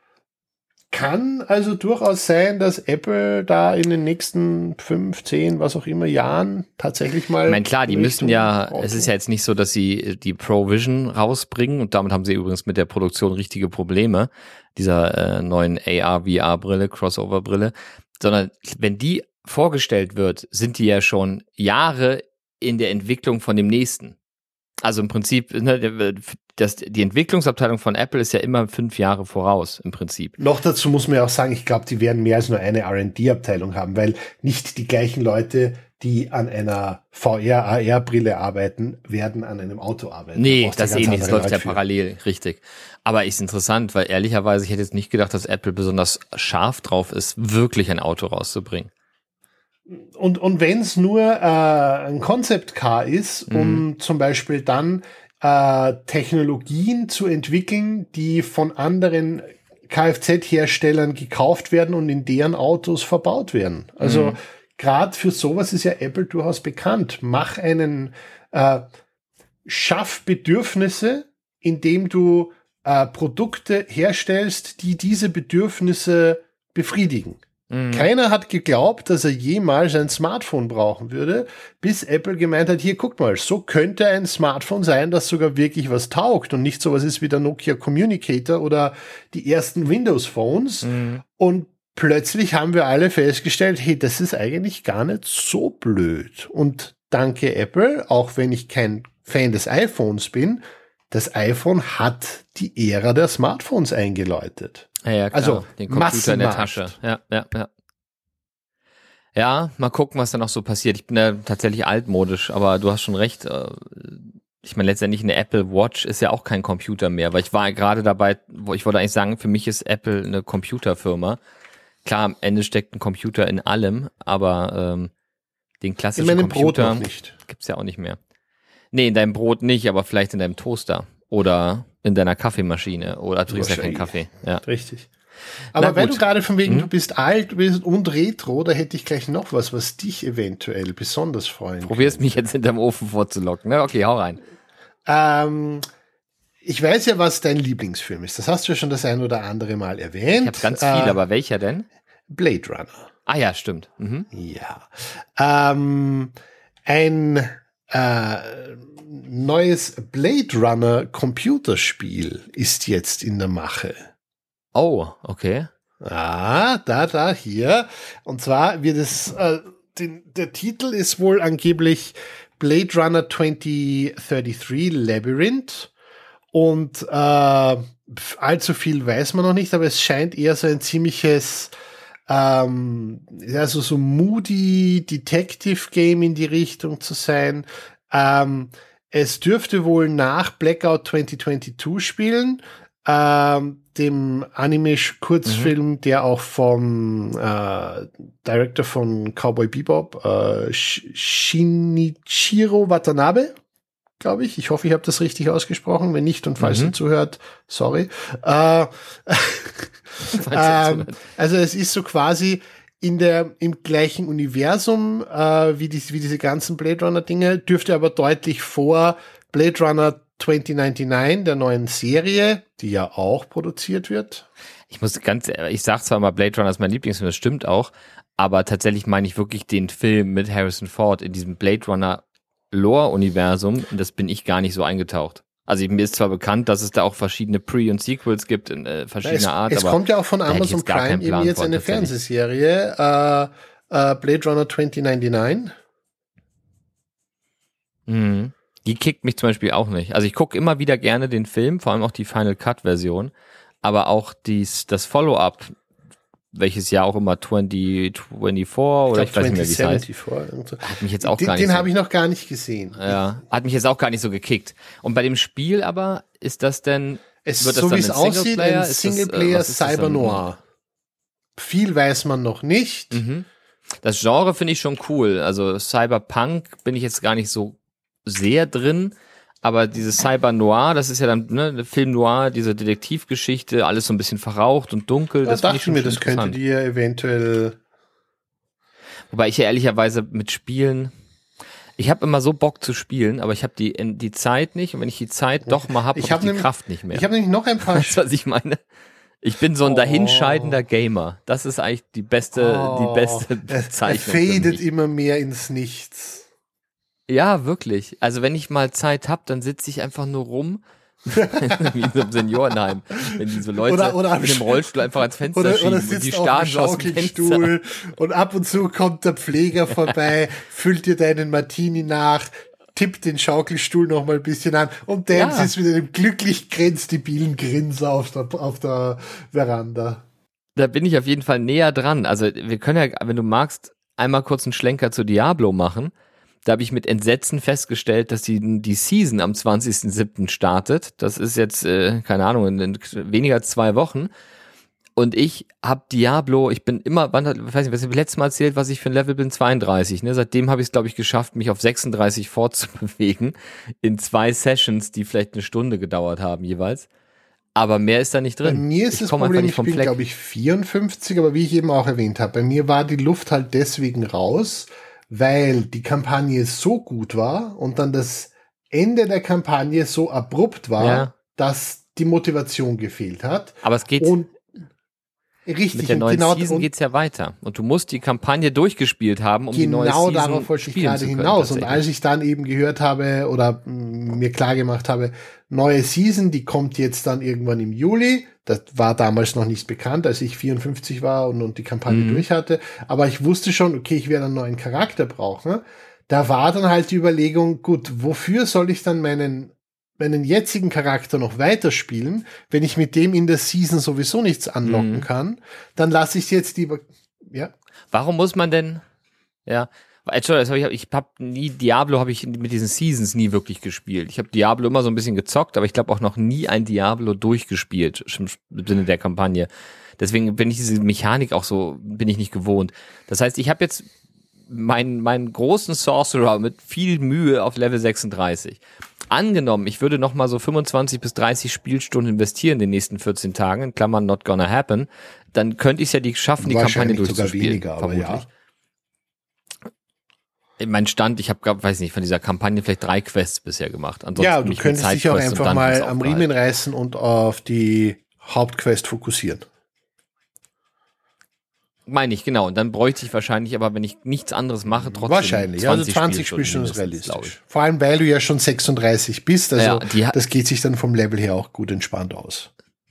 kann also durchaus sein, dass Apple da in den nächsten fünf, zehn, was auch immer Jahren tatsächlich mal. Ich meine, klar, die in müssen Richtung ja, Auto- es ist ja jetzt nicht so, dass sie die Provision rausbringen und damit haben sie übrigens mit der Produktion richtige Probleme, dieser äh, neuen A R V R-Brille, Crossover-Brille, sondern wenn die vorgestellt wird, sind die ja schon Jahre in der Entwicklung von dem nächsten. Also im Prinzip, ne, das, die Entwicklungsabteilung von Apple ist ja immer fünf Jahre voraus, im Prinzip. Noch dazu muss man ja auch sagen, ich glaube, die werden mehr als nur eine R und D-Abteilung haben, weil nicht die gleichen Leute, die an einer V R, A R-Brille arbeiten, werden an einem Auto arbeiten. Nee, das eh nicht, das läuft ja für. parallel, richtig. Aber ist interessant, weil ehrlicherweise, ich hätte jetzt nicht gedacht, dass Apple besonders scharf drauf ist, wirklich ein Auto rauszubringen. Und, und wenn es nur äh, ein Concept Car ist, um mhm. zum Beispiel dann äh, Technologien zu entwickeln, die von anderen Kfz-Herstellern gekauft werden und in deren Autos verbaut werden. Also mhm. gerade für sowas ist ja Apple durchaus bekannt. Mach einen, äh, schaff Bedürfnisse, indem du äh, Produkte herstellst, die diese Bedürfnisse befriedigen. Mhm. Keiner hat geglaubt, dass er jemals ein Smartphone brauchen würde, bis Apple gemeint hat, hier, guck mal, so könnte ein Smartphone sein, das sogar wirklich was taugt und nicht sowas ist wie der Nokia Communicator oder die ersten Windows-Phones. Mhm. Und plötzlich haben wir alle festgestellt, hey, das ist eigentlich gar nicht so blöd. Und danke Apple, auch wenn ich kein Fan des iPhones bin, das iPhone hat die Ära der Smartphones eingeläutet. Ja, ja, klar. Also den Computer in der Tasche. Ja, ja, ja. Ja, mal gucken, was da noch so passiert. Ich bin ja tatsächlich altmodisch, aber du hast schon recht. Ich meine, letztendlich eine Apple Watch ist ja auch kein Computer mehr, weil ich war gerade dabei, wo ich wollte eigentlich sagen, für mich ist Apple eine Computerfirma. Klar, am Ende steckt ein Computer in allem, aber ähm, den klassischen in meinem Computer Brot noch nicht. Gibt's ja auch nicht mehr. Nee, in deinem Brot nicht, aber vielleicht in deinem Toaster oder in deiner Kaffeemaschine oder du trinkst ja keinen Kaffee. Ja. Richtig. Aber weil du gerade von wegen, hm? du bist alt du bist und retro, da hätte ich gleich noch was, was dich eventuell besonders freuen könnte. Probierst mich jetzt hinterm Ofen vorzulocken. Ne? Okay, hau rein. Ähm, ich weiß ja, was dein Lieblingsfilm ist. Das hast du ja schon das ein oder andere Mal erwähnt. Ich habe ganz viel, äh, aber welcher denn? Blade Runner. Ah ja, stimmt. Mhm. Ja. Ähm, ein äh, neues Blade Runner Computerspiel ist jetzt in der Mache. Oh, okay. Ah, da, da, hier. Und zwar wird es, äh, den, der Titel ist wohl angeblich Blade Runner zwanzig dreiunddreißig Labyrinth. Und äh, allzu viel weiß man noch nicht, aber es scheint eher so ein ziemliches ähm, also so moody Detective Game in die Richtung zu sein. Ähm, es dürfte wohl nach Blackout zwanzig zweiundzwanzig spielen, ähm, dem Anime-Kurzfilm, mhm. der auch vom äh, Director von Cowboy Bebop, äh, Shinichiro Watanabe, glaube ich. Ich hoffe, ich habe das richtig ausgesprochen. Wenn nicht und falls mhm. ihr zuhört, sorry. Äh, ähm, also es ist so quasi in der im gleichen Universum äh, wie, die, wie diese ganzen Blade Runner Dinge, dürfte aber deutlich vor Blade Runner zwanzig neunundneunzig, der neuen Serie, die ja auch produziert wird. Ich muss ganz, ich sag zwar mal, Blade Runner ist mein Lieblingsfilm, das stimmt auch, aber tatsächlich meine ich wirklich den Film mit Harrison Ford in diesem Blade Runner Lore-Universum, und das bin ich gar nicht so eingetaucht. Also mir ist zwar bekannt, dass es da auch verschiedene Pre- und Sequels gibt in äh, verschiedener Art, es aber kommt ja auch von Amazon Prime eben jetzt eine Fernsehserie, äh, äh, Blade Runner zwanzig neunundneunzig. Mhm. Die kickt mich zum Beispiel auch nicht. Also ich gucke immer wieder gerne den Film, vor allem auch die Final Cut Version, aber auch dies, das Follow-up, welches ja auch immer zwanzig vierundzwanzig oder ich, ich weiß nicht mehr, wie es heißt. So. Hat mich jetzt auch den, gar nicht Den so, habe ich noch gar nicht gesehen. Ja, hat mich jetzt auch gar nicht so gekickt. Und bei dem Spiel aber, ist das denn, es wird das so dann wie es aussieht, ein Singleplayer Cyber Noir. Viel weiß man noch nicht. Mhm. Das Genre finde ich schon cool. Also Cyberpunk bin ich jetzt gar nicht so sehr drin, aber dieses Cyber Noir, das ist ja dann ne, Film Noir, diese Detektivgeschichte, alles so ein bisschen verraucht und dunkel. Da das dachte ich schon mir, das könnte dir eventuell. Wobei ich ja ehrlicherweise mit Spielen, ich habe immer so Bock zu spielen, aber ich habe die die Zeit nicht, und wenn ich die Zeit doch mal habe, habe ich, hab ich die nämlich, Kraft nicht mehr. Ich habe nämlich noch ein paar. Weißt du, was ich meine? Ich bin so ein oh. dahinscheidender Gamer. Das ist eigentlich die beste, oh. die beste Bezeichnung. Er fadet immer mehr ins Nichts. Ja, wirklich. Also wenn ich mal Zeit hab, dann sitze ich einfach nur rum, wie in so einem Seniorenheim. Wenn diese Leute oder, oder mit dem Rollstuhl einfach ans Fenster oder, schieben oder und die sitzt starren auf aus dem Schaukelstuhl und ab und zu kommt der Pfleger vorbei, füllt dir deinen Martini nach, tippt den Schaukelstuhl noch mal ein bisschen an und Dan Ja. sitzt mit einem glücklich grenzdebilen Grinser auf der, auf der Veranda. Da bin ich auf jeden Fall näher dran. Also wir können ja, wenn du magst, einmal kurz einen Schlenker zu Diablo machen. Da habe ich mit Entsetzen festgestellt, dass die, die Season am zwanzigsten siebten startet. Das ist jetzt, äh, keine Ahnung, in, in weniger als zwei Wochen. Und ich habe Diablo, ich bin immer, wann, ich weiß nicht, was ich letztes Mal erzählt, was ich für ein Level bin, zweiunddreißig. Ne? Seitdem habe ich es, glaube ich, geschafft, mich auf sechsunddreißig fortzubewegen. In zwei Sessions, die vielleicht eine Stunde gedauert haben jeweils. Aber mehr ist da nicht Bei drin. mir ist ich das komm einfach Problem, nicht ich vom bin, Fleck. glaube ich, vierundfünfzig, aber wie ich eben auch erwähnt habe, bei mir war die Luft halt deswegen raus, weil die Kampagne so gut war und dann das Ende der Kampagne so abrupt war, Ja. dass die Motivation gefehlt hat. Aber es geht Und richtig, mit der und neuen genau, Season und geht's ja weiter. Und du musst die Kampagne durchgespielt haben, um die neue genau Season darauf wollte ich spielen gerade zu können, hinaus. Und tatsächlich. als ich dann eben gehört habe oder mh, mir klar gemacht habe, neue Season, die kommt jetzt dann irgendwann im Juli. Das war damals noch nicht bekannt, als ich vierundfünfzig war und, und die Kampagne Mhm. durch hatte. Aber ich wusste schon, okay, ich werde einen neuen Charakter brauchen. Da war dann halt die Überlegung, gut, wofür soll ich dann meinen meinen jetzigen Charakter noch weiterspielen, wenn ich mit dem in der Season sowieso nichts anlocken Mhm. kann, dann lasse ich es jetzt lieber, ja. Warum muss man denn, ja, Entschuldigung, ich habe hab nie, Diablo habe ich mit diesen Seasons nie wirklich gespielt. Ich habe Diablo immer so ein bisschen gezockt, aber ich glaube auch noch nie ein Diablo durchgespielt, im Sinne der Kampagne. Deswegen bin ich diese Mechanik auch so, bin ich nicht gewohnt. Das heißt, ich habe jetzt meinen, meinen großen Sorcerer mit viel Mühe auf Level sechsunddreißig. Angenommen, ich würde noch mal so fünfundzwanzig bis dreißig Spielstunden investieren in den nächsten vierzehn Tagen, in Klammern not gonna happen, dann könnte ich es ja die schaffen, die Kampagne Wahrscheinlich sogar durchzuspielen. weniger, aber vermutlich. ja. Mein Stand, ich habe, weiß nicht, von dieser Kampagne vielleicht drei Quests bisher gemacht. Ansonsten Ja, bin du ich mit könntest dich auch Sidequests und einfach Dungeons mal am aufgehalten. Riemen reißen und auf die Hauptquest fokussieren. Meine ich, genau. Und dann bräuchte ich wahrscheinlich, aber wenn ich nichts anderes mache, trotzdem Wahrscheinlich, zwanzig also zwanzig Spielstunden Spielstunden ist mindestens, glaub realistisch. Vor allem, weil du ja schon sechsunddreißig bist, also Ja, die ha- das geht sich dann vom Level her auch gut entspannt aus.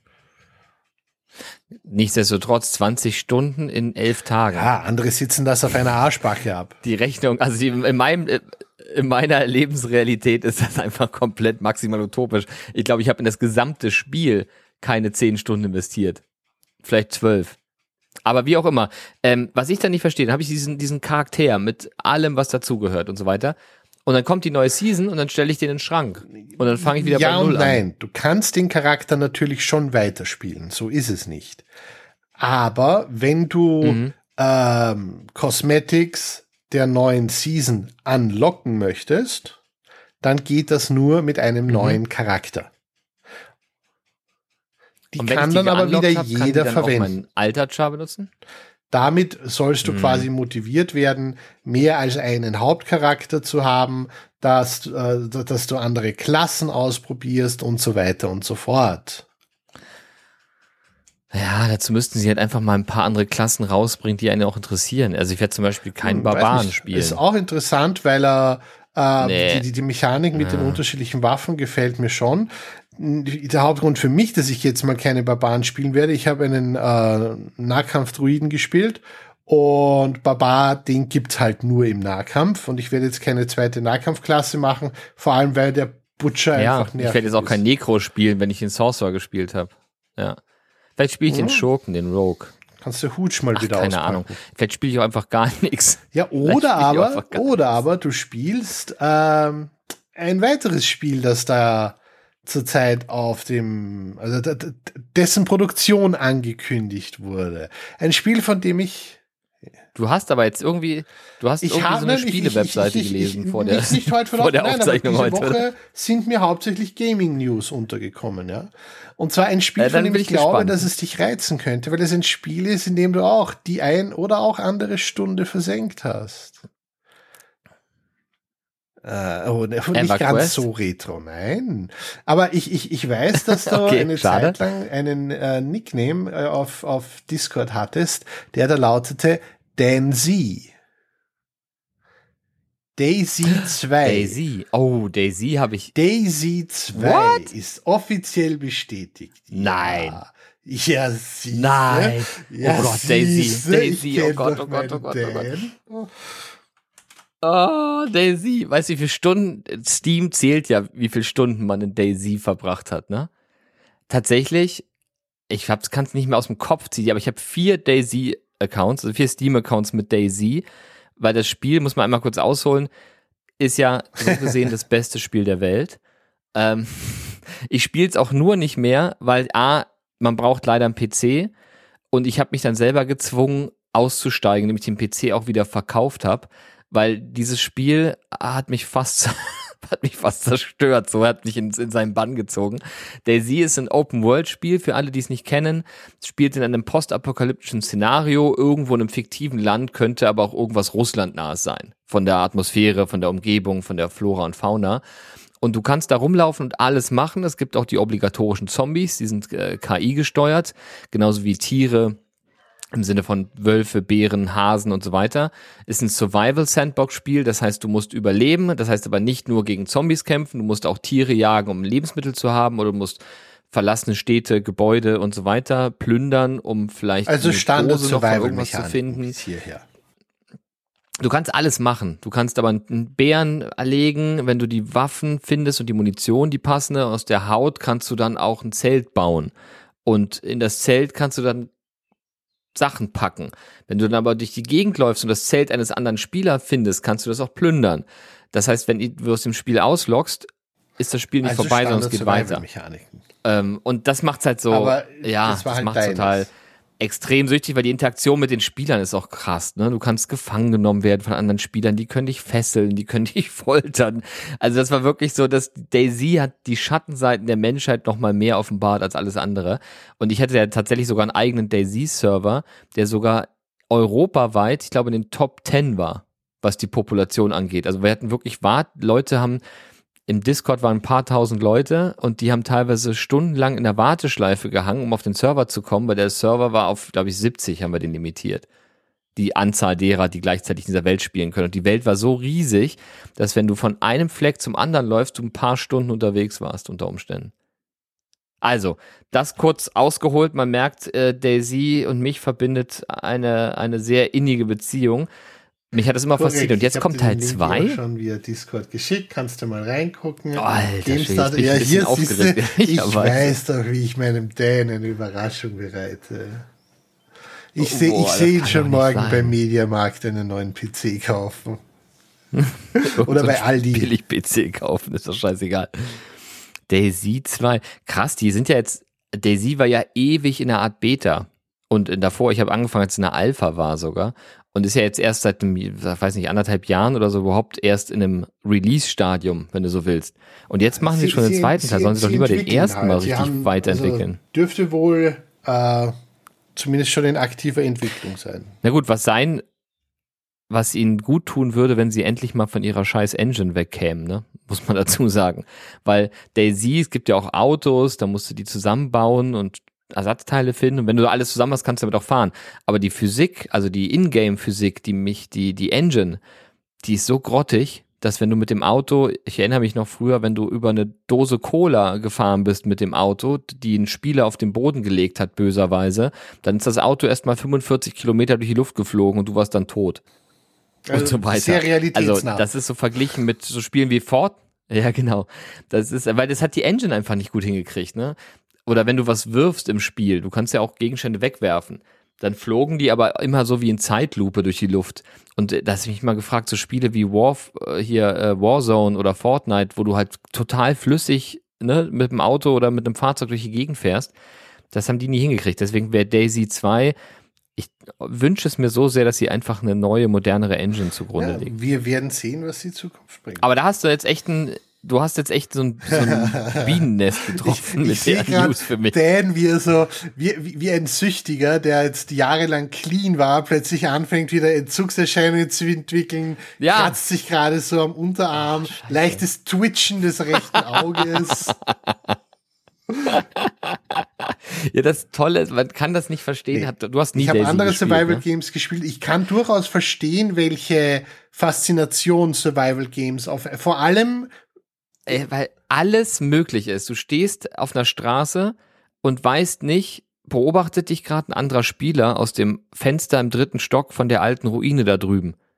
ich. Nichtsdestotrotz zwanzig Stunden in elf Tagen. Ja, andere sitzen das auf einer Arschbacke ab. Die Rechnung, also die, in meinem, äh, in meiner Lebensrealität ist das einfach komplett maximal utopisch. Ich glaube, ich habe in das gesamte Spiel keine zehn Stunden investiert. Vielleicht zwölf. Aber wie auch immer, ähm, was ich dann nicht verstehe, dann habe ich diesen, diesen Charakter mit allem, was dazugehört und so weiter. Und dann kommt die neue Season und dann stelle ich den in den Schrank. Und dann fange ich wieder Ja bei Null und nein, an. du kannst den Charakter natürlich schon weiterspielen, so ist es nicht. Aber wenn du Mhm. ähm, Cosmetics der neuen Season unlocken möchtest, dann geht das nur mit einem Mhm. neuen Charakter. Die Und wenn kann ich die dann aber geunlockt wieder hab, kann die jeder dann auch verwenden. meinen Alter-Char benutzen? Damit sollst du Mhm. quasi motiviert werden, mehr als einen Hauptcharakter zu haben, dass, äh, dass du andere Klassen ausprobierst und so weiter und so fort. Ja, dazu müssten sie halt einfach mal ein paar andere Klassen rausbringen, die einen auch interessieren. Also ich werde zum Beispiel keinen Hm, weiß Barbaren nicht. spielen. Ist auch interessant, weil er äh, Nee. die, die, die Mechanik mit den unterschiedlichen Waffen gefällt mir schon. Der Hauptgrund für mich, dass ich jetzt mal keine Barbaren spielen werde, ich habe einen äh, Nahkampf-Druiden gespielt und Barbar, den gibt's halt nur im Nahkampf und ich werde jetzt keine zweite Nahkampfklasse machen, vor allem weil der Butcher Ja, einfach nervig ich werde jetzt auch ist. kein Necro spielen, wenn ich den Sorcerer gespielt habe. Ja. Vielleicht spiele ich den Mhm. Schurken, den Rogue. Kannst du Hutsch mal Ach, wieder keine auspacken. Ahnung. Vielleicht spiele ich auch einfach gar nichts. Ja, Vielleicht spiel oder ich aber, einfach gar oder aber du spielst ähm, ein weiteres Spiel, das da zurzeit auf dem, also d- d- dessen Produktion angekündigt wurde. Ein Spiel, von dem ich Du hast aber jetzt irgendwie, du hast ich irgendwie habe so eine nein, ich- Spiele-Webseite ich- ich- gelesen ich, vor der, nicht, nicht heute vor der nein, Aufzeichnung aber diese heute. Woche sind mir hauptsächlich Gaming News untergekommen, ja. Und zwar ein Spiel, Äh, dann von dem bin ich ich glaube, gespannt. dass es dich reizen könnte, weil es ein Spiel ist, in dem du auch die ein oder auch andere Stunde versenkt hast. Äh, oh, ne, nicht ganz EverQuest? so retro, nein. Aber ich, ich, ich weiß, dass du Okay, eine schade. Zeit lang einen äh, Nickname äh, auf, auf Discord hattest, der da lautete Daisy. Daisy zwei. Daisy. Oh, Daisy habe ich. Daisy zwei What? ist offiziell bestätigt. Nein. Ja, ja siehste. Nein. Ja, Oh Gott, Daisy. siehste, Daisy, ich oh kenn Gott, doch oh Gott, oh meinen Gott, oh Gott. Dan. Oh, DayZ. Weißt du, wie viele Stunden, Steam zählt ja, wie viele Stunden man in DayZ verbracht hat, ne? Tatsächlich, ich kann es nicht mehr aus dem Kopf ziehen, aber ich habe vier DayZ-Accounts, also vier Steam-Accounts mit DayZ, weil das Spiel, muss man einmal kurz ausholen, ist ja so gesehen das beste Spiel der Welt. Ähm, ich spiele es auch nur nicht mehr, weil A, man braucht leider einen P C und ich habe mich dann selber gezwungen, auszusteigen, indem ich den P C auch wieder verkauft habe, weil dieses Spiel hat mich fast hat mich fast zerstört, so hat mich in, in seinen Bann gezogen. DayZ ist ein Open-World-Spiel, für alle, die es nicht kennen. Es spielt in einem postapokalyptischen Szenario, irgendwo in einem fiktiven Land, könnte aber auch irgendwas Russlandnahes sein. Von der Atmosphäre, von der Umgebung, von der Flora und Fauna. Und du kannst da rumlaufen und alles machen. Es gibt auch die obligatorischen Zombies, die sind äh, K I gesteuert, genauso wie Tiere, im Sinne von Wölfe, Bären, Hasen und so weiter. Ist ein Survival-Sandbox-Spiel, das heißt, du musst überleben, das heißt aber nicht nur gegen Zombies kämpfen, du musst auch Tiere jagen, um Lebensmittel zu haben, oder du musst verlassene Städte, Gebäude und so weiter plündern, um vielleicht also Standard irgendwas zu finden. Hierher. Du kannst alles machen. Du kannst aber einen Bären erlegen, wenn du die Waffen findest und die Munition, die passende. Aus der Haut kannst du dann auch ein Zelt bauen. Und in das Zelt kannst du dann Sachen packen. Wenn du dann aber durch die Gegend läufst und das Zelt eines anderen Spielers findest, kannst du das auch plündern. Das heißt, wenn du aus dem Spiel ausloggst, ist das Spiel nicht also vorbei, sondern es geht weiter. Ähm, und das macht's halt so, aber ja, das, das halt macht's deines. total extrem süchtig, weil die Interaktion mit den Spielern ist auch krass, ne? Du kannst gefangen genommen werden von anderen Spielern, die können dich fesseln, die können dich foltern. Also das war wirklich so, dass DayZ hat die Schattenseiten der Menschheit noch mal mehr offenbart als alles andere. Und ich hatte ja tatsächlich sogar einen eigenen DayZ-Server, der sogar europaweit, ich glaube in den Top Ten war, was die Population angeht. Also wir hatten wirklich Wart, Leute haben im Discord waren ein paar tausend Leute und die haben teilweise stundenlang in der Warteschleife gehangen, um auf den Server zu kommen, weil der Server war auf, glaube ich, siebzig haben wir den limitiert. Die Anzahl derer, die gleichzeitig in dieser Welt spielen können. Und die Welt war so riesig, dass wenn du von einem Fleck zum anderen läufst, du ein paar Stunden unterwegs warst unter Umständen. Also, das kurz ausgeholt. Man merkt, äh, DayZ und mich verbindet eine, eine sehr innige Beziehung. Mich hat das immer Korrekt. fasziniert. Und jetzt kommt Teil zwei. Ich habe schon via Discord geschickt. Kannst du mal reingucken. Oh, Alter, ich bin ja, ein hier aufgeregt. Ich, ich weiß doch, wie ich meinem Dan eine Überraschung bereite. Ich oh, sehe ich seh ihn schon morgen sein. beim Mediamarkt einen neuen P C kaufen. Oder bei Aldi. Billig P C kaufen, ist doch scheißegal. DayZ zwei. Krass, die sind ja jetzt, DayZ war ja ewig in einer Art Beta. Und davor, ich habe angefangen, als es eine Alpha war sogar. Und ist ja jetzt erst seit einem, ich weiß nicht, anderthalb Jahren oder so überhaupt erst in einem Release-Stadium, wenn du so willst. Und jetzt machen sie, sie schon den zweiten sie, Teil, sollen sie, sie doch lieber den ersten halt. mal richtig haben, weiterentwickeln. Also dürfte wohl äh, zumindest schon in aktiver Entwicklung sein. Na gut, was sein, was ihnen gut tun würde, wenn sie endlich mal von ihrer scheiß Engine wegkämen, ne? Muss man dazu sagen. Weil DayZ, es gibt ja auch Autos, da musst du die zusammenbauen und Ersatzteile finden, und wenn du alles zusammen hast, kannst du damit auch fahren. Aber die Physik, also die Ingame-Physik, die mich, die, die Engine, die ist so grottig, dass wenn du mit dem Auto, ich erinnere mich noch früher, wenn du über eine Dose Cola gefahren bist mit dem Auto, die ein Spieler auf den Boden gelegt hat, böserweise, dann ist das Auto erstmal fünfundvierzig Kilometer durch die Luft geflogen und du warst dann tot. Also und so weiter. Sehr realitätsnah. Also das ist so verglichen mit so Spielen wie Fort. Ja, genau. Das ist, weil das hat die Engine einfach nicht gut hingekriegt, ne? Oder wenn du was wirfst im Spiel, du kannst ja auch Gegenstände wegwerfen, dann flogen die aber immer so wie in Zeitlupe durch die Luft. Und da hast du mich mal gefragt, so Spiele wie War, hier äh, Warzone oder Fortnite, wo du halt total flüssig, ne, mit dem Auto oder mit einem Fahrzeug durch die Gegend fährst, das haben die nie hingekriegt. Deswegen wäre DayZ zwei, ich wünsche es mir so sehr, dass sie einfach eine neue, modernere Engine zugrunde ja, legen. Wir werden sehen, was die Zukunft bringt. Aber da hast du jetzt echt ein Du hast jetzt echt so ein, so ein Bienennest getroffen ich, ich mit der News für mich. Dan, wie, er so, wie, wie ein Süchtiger, der jetzt jahrelang clean war, plötzlich anfängt, wieder Entzugserscheinungen zu entwickeln, ja. kratzt sich gerade so am Unterarm, oh, leichtes Twitchen des rechten Auges. Ja, das Tolle ist, man kann das nicht verstehen. Nee. Du hast nie Ich habe andere gespielt, Survival ne? Games gespielt. Ich kann durchaus verstehen, welche Faszination Survival Games auf, vor allem weil alles möglich ist. Du stehst auf einer Straße und weißt nicht, beobachtet dich gerade ein anderer Spieler aus dem Fenster im dritten Stock von der alten Ruine da drüben.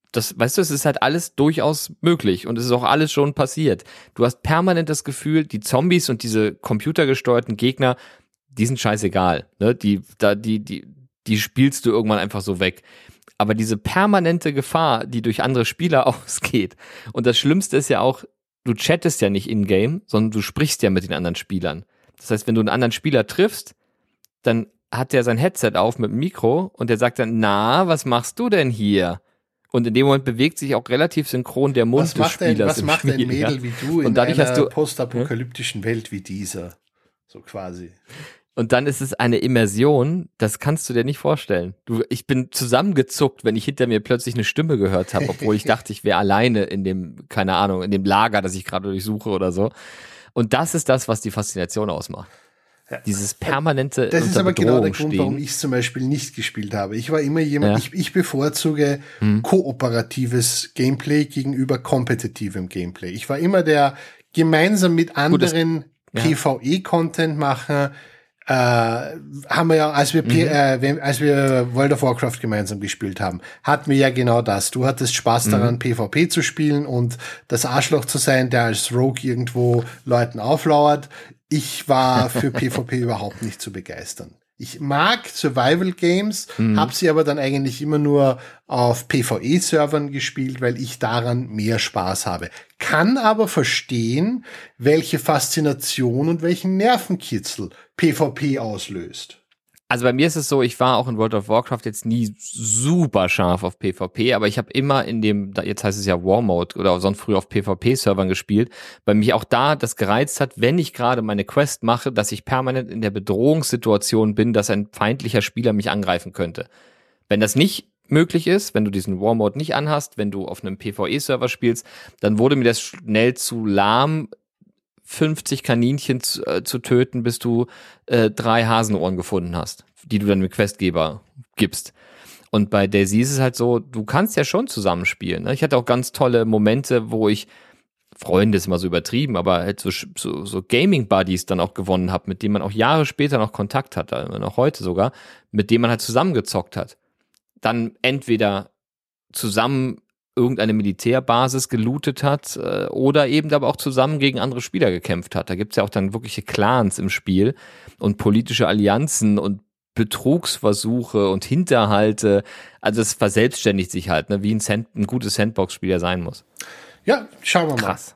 das, weißt du, es ist halt alles durchaus möglich und es ist auch alles schon passiert. Du hast permanent das Gefühl, die Zombies und diese computergesteuerten Gegner, die sind scheißegal, ne? Die, da, die, die, die spielst du irgendwann einfach so weg. Aber diese permanente Gefahr, die durch andere Spieler ausgeht, und das Schlimmste ist ja auch, du chattest ja nicht in-game, sondern du sprichst ja mit den anderen Spielern. Das heißt, wenn du einen anderen Spieler triffst, dann hat der sein Headset auf mit dem Mikro und der sagt dann, na, was machst du denn hier? Und in dem Moment bewegt sich auch relativ synchron der Mund was des macht Spielers ein, Was im macht Spiel, ein Mädel ja? wie du in und dadurch einer hast du, postapokalyptischen Welt wie dieser? So quasi. Und dann ist es eine Immersion, das kannst du dir nicht vorstellen. Du, ich bin zusammengezuckt, wenn ich hinter mir plötzlich eine Stimme gehört habe, obwohl ich dachte, ich wäre alleine in dem, keine Ahnung, in dem Lager, das ich gerade durchsuche oder so. Und das ist das, was die Faszination ausmacht. Ja. Dieses permanente Das ist aber Bedrohung genau der Grund, stehen. warum ich es zum Beispiel nicht gespielt habe. Ich war immer jemand, Ja. ich, ich bevorzuge hm. kooperatives Gameplay gegenüber kompetitivem Gameplay. Ich war immer der gemeinsam mit anderen Gut, PvE-Content-Macher, äh, haben wir ja, als wir, mhm. äh, wenn, als wir World of Warcraft gemeinsam gespielt haben, hatten wir ja genau das. Du hattest Spaß daran, mhm. PvP zu spielen und das Arschloch zu sein, der als Rogue irgendwo Leuten auflauert. Ich war für PvP überhaupt nicht zu begeistern. Ich mag Survival Games, mhm. habe sie aber dann eigentlich immer nur auf PvE-Servern gespielt, weil ich daran mehr Spaß habe. Kann aber verstehen, welche Faszination und welchen Nervenkitzel PvP auslöst. Also bei mir ist es so, ich war auch in World of Warcraft jetzt nie super scharf auf PvP, aber ich habe immer in dem, jetzt heißt es ja War Mode oder sonst früher auf PvP-Servern gespielt, weil mich auch da das gereizt hat, wenn ich gerade meine Quest mache, dass ich permanent in der Bedrohungssituation bin, dass ein feindlicher Spieler mich angreifen könnte. Wenn das nicht möglich ist, wenn du diesen War Mode nicht anhast, wenn du auf einem PvE-Server spielst, dann wurde mir das schnell zu lahm, fünfzig Kaninchen zu, äh, zu töten, bis du äh, drei Hasenohren gefunden hast, die du dann dem Questgeber gibst. Und bei DayZ ist es halt so, du kannst ja schon zusammenspielen. Ne? Ich hatte auch ganz tolle Momente, wo ich, Freunde ist immer so übertrieben, aber halt so, so, so Gaming-Buddies dann auch gewonnen habe, mit denen man auch Jahre später noch Kontakt hat, also noch heute sogar, mit denen man halt zusammengezockt hat. Dann entweder zusammen irgendeine Militärbasis gelootet hat äh, oder eben aber auch zusammen gegen andere Spieler gekämpft hat. Da gibt's ja auch dann wirkliche Clans im Spiel und politische Allianzen und Betrugsversuche und Hinterhalte. Also es verselbstständigt sich halt, ne, wie ein, Sand, ein gutes Sandbox-Spiel ja sein muss. Ja, schauen wir mal. Krass.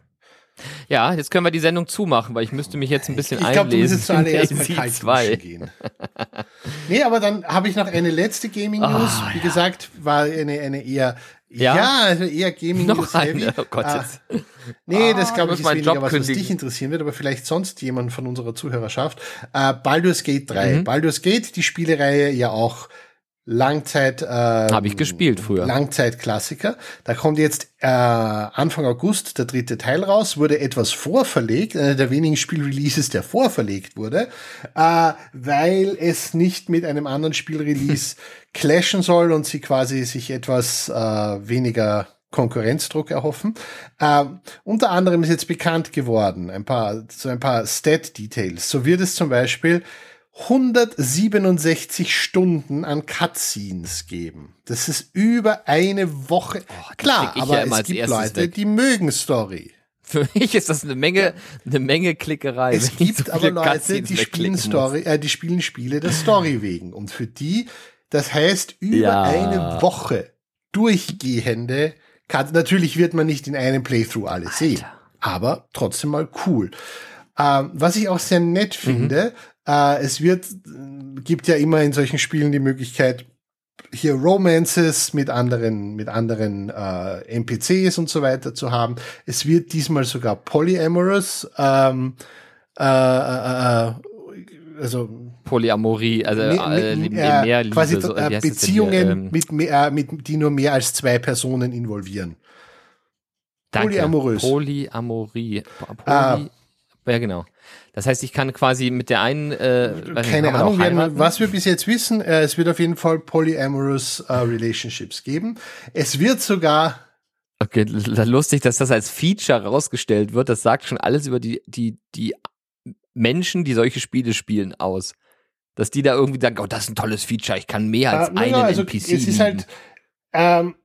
Ja, jetzt können wir die Sendung zumachen, weil ich müsste mich jetzt ein bisschen ich glaub, einlesen. Ich glaube, du musst jetzt zuallererst mal kalt gehen. Nee, aber dann habe ich noch eine letzte Gaming-News. Oh, Wie ja. gesagt, war eine, eine eher Ja, ja also eher Gaming-News heavy. Oh Gott, Ah, jetzt. nee, Ah, das glaube ich ich muss ist meinen weniger Job was, was kündigen. dich interessieren wird, aber vielleicht sonst jemand von unserer Zuhörerschaft. Äh, Baldur's Gate drei. Mhm. Baldur's Gate, die Spielereihe ja auch Langzeit ähm, Habe ich gespielt früher. Langzeitklassiker. Da kommt jetzt äh, Anfang August der dritte Teil raus, wurde etwas vorverlegt, einer der wenigen Spielreleases, der vorverlegt wurde, äh, weil es nicht mit einem anderen Spielrelease clashen soll und sie quasi sich etwas äh, weniger Konkurrenzdruck erhoffen. Äh, unter anderem ist jetzt bekannt geworden, ein paar, so ein paar Stat-Details. So wird es zum Beispiel hundertsiebenundsechzig Stunden an Cutscenes geben. Das ist über eine Woche. Oh, Klar, ja aber immer es als gibt erstes Leute, weg. die mögen Story. Für mich ist das eine Menge, eine Menge Klickerei. Es wenn ich gibt so aber viele Leute, Cutscenes die spielen wegklicken Story, muss. äh, die spielen Spiele der Story wegen. Und für die, das heißt über Ja. eine Woche durchgehende Cut. Natürlich wird man nicht in einem Playthrough alles sehen, aber trotzdem mal cool. Ähm, was ich auch sehr nett finde, mhm. äh, es wird, äh, gibt ja immer in solchen Spielen die Möglichkeit, hier Romances mit anderen, mit anderen äh, N P Cs und so weiter zu haben. Es wird diesmal sogar polyamorous, ähm, äh, äh, äh, also Polyamorie, also mehr, äh, mit, mehr, äh, mehr Liebe, quasi so, äh, wie heißt das denn Beziehungen, hier? Ähm, mit, mehr, mit, die nur mehr als zwei Personen involvieren. danke. Polyamorös. Polyamorie. Poly, Ah. ja, genau. Das heißt, ich kann quasi mit der einen, äh, weiß nicht, Keine kann man Ahnung, auch werden, heiraten? was wir bis jetzt wissen, äh, es wird auf jeden Fall polyamorous äh, Relationships geben. Es wird sogar Okay, l- lustig, dass das als Feature rausgestellt wird. Das sagt schon alles über die, die, die Menschen, die solche Spiele spielen, aus. Dass die da irgendwie sagen, oh, das ist ein tolles Feature, ich kann mehr als äh, einen naja, also N P C es ist lieben. halt ähm,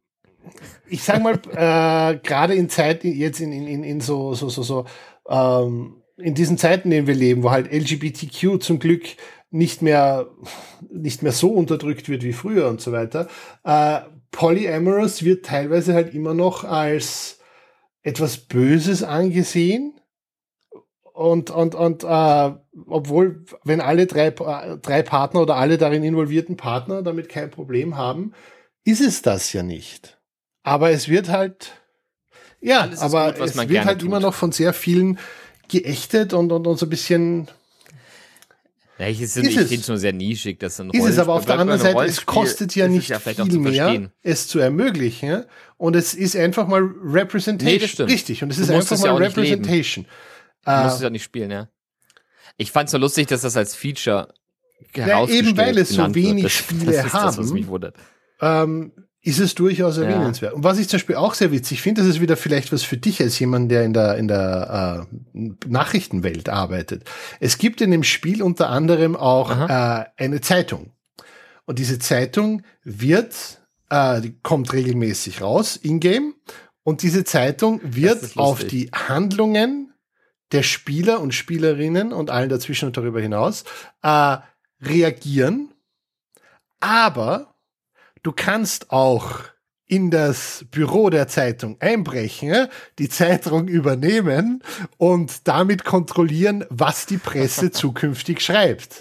ich sag mal, äh, gerade in Zeiten, jetzt in, in, in so, so, so, so, ähm, in diesen Zeiten, in denen wir leben, wo halt L G B T Q zum Glück nicht mehr, nicht mehr so unterdrückt wird wie früher und so weiter, äh, Polyamorous wird teilweise halt immer noch als etwas Böses angesehen. Und, und, und äh, obwohl, wenn alle drei, drei Partner oder alle darin involvierten Partner damit kein Problem haben, ist es das ja nicht. Aber es wird halt, ja, Alles ist aber gut, was es man wird gerne halt tut. immer noch von sehr vielen geächtet und, und, und so ein bisschen. Ja, ich Ist finde es. es nur sehr nischig, dass ein Ist es, aber auf der anderen Seite, es Rollenspiel kostet ja ist es nicht ja vielleicht auch viel zu mehr, verstehen. es zu ermöglichen. Und es ist einfach mal Representation. Nee, das stimmt. Richtig. Und es Du ist musst einfach es ja mal auch nicht leben. Representation. Du Äh, musst es ja nicht spielen, ja. Ich fand es so lustig, dass das als Feature Ja, herausgestellt eben weil es so genannt wird. wenig das, Spiele das ist haben. das, was mich wundert. ähm, ist es durchaus Ja. erwähnenswert. Und was ich zum Beispiel auch sehr witzig finde, das ist wieder vielleicht was für dich als jemand, der in der, in der äh, Nachrichtenwelt arbeitet. Es gibt in dem Spiel unter anderem auch äh, eine Zeitung. Und diese Zeitung wird, äh, die kommt regelmäßig raus, in-game. Und diese Zeitung Das wird ist auf lustig. die Handlungen der Spieler und Spielerinnen und allen dazwischen und darüber hinaus äh, reagieren. Aber du kannst auch in das Büro der Zeitung einbrechen, die Zeitung übernehmen und damit kontrollieren, was die Presse zukünftig schreibt.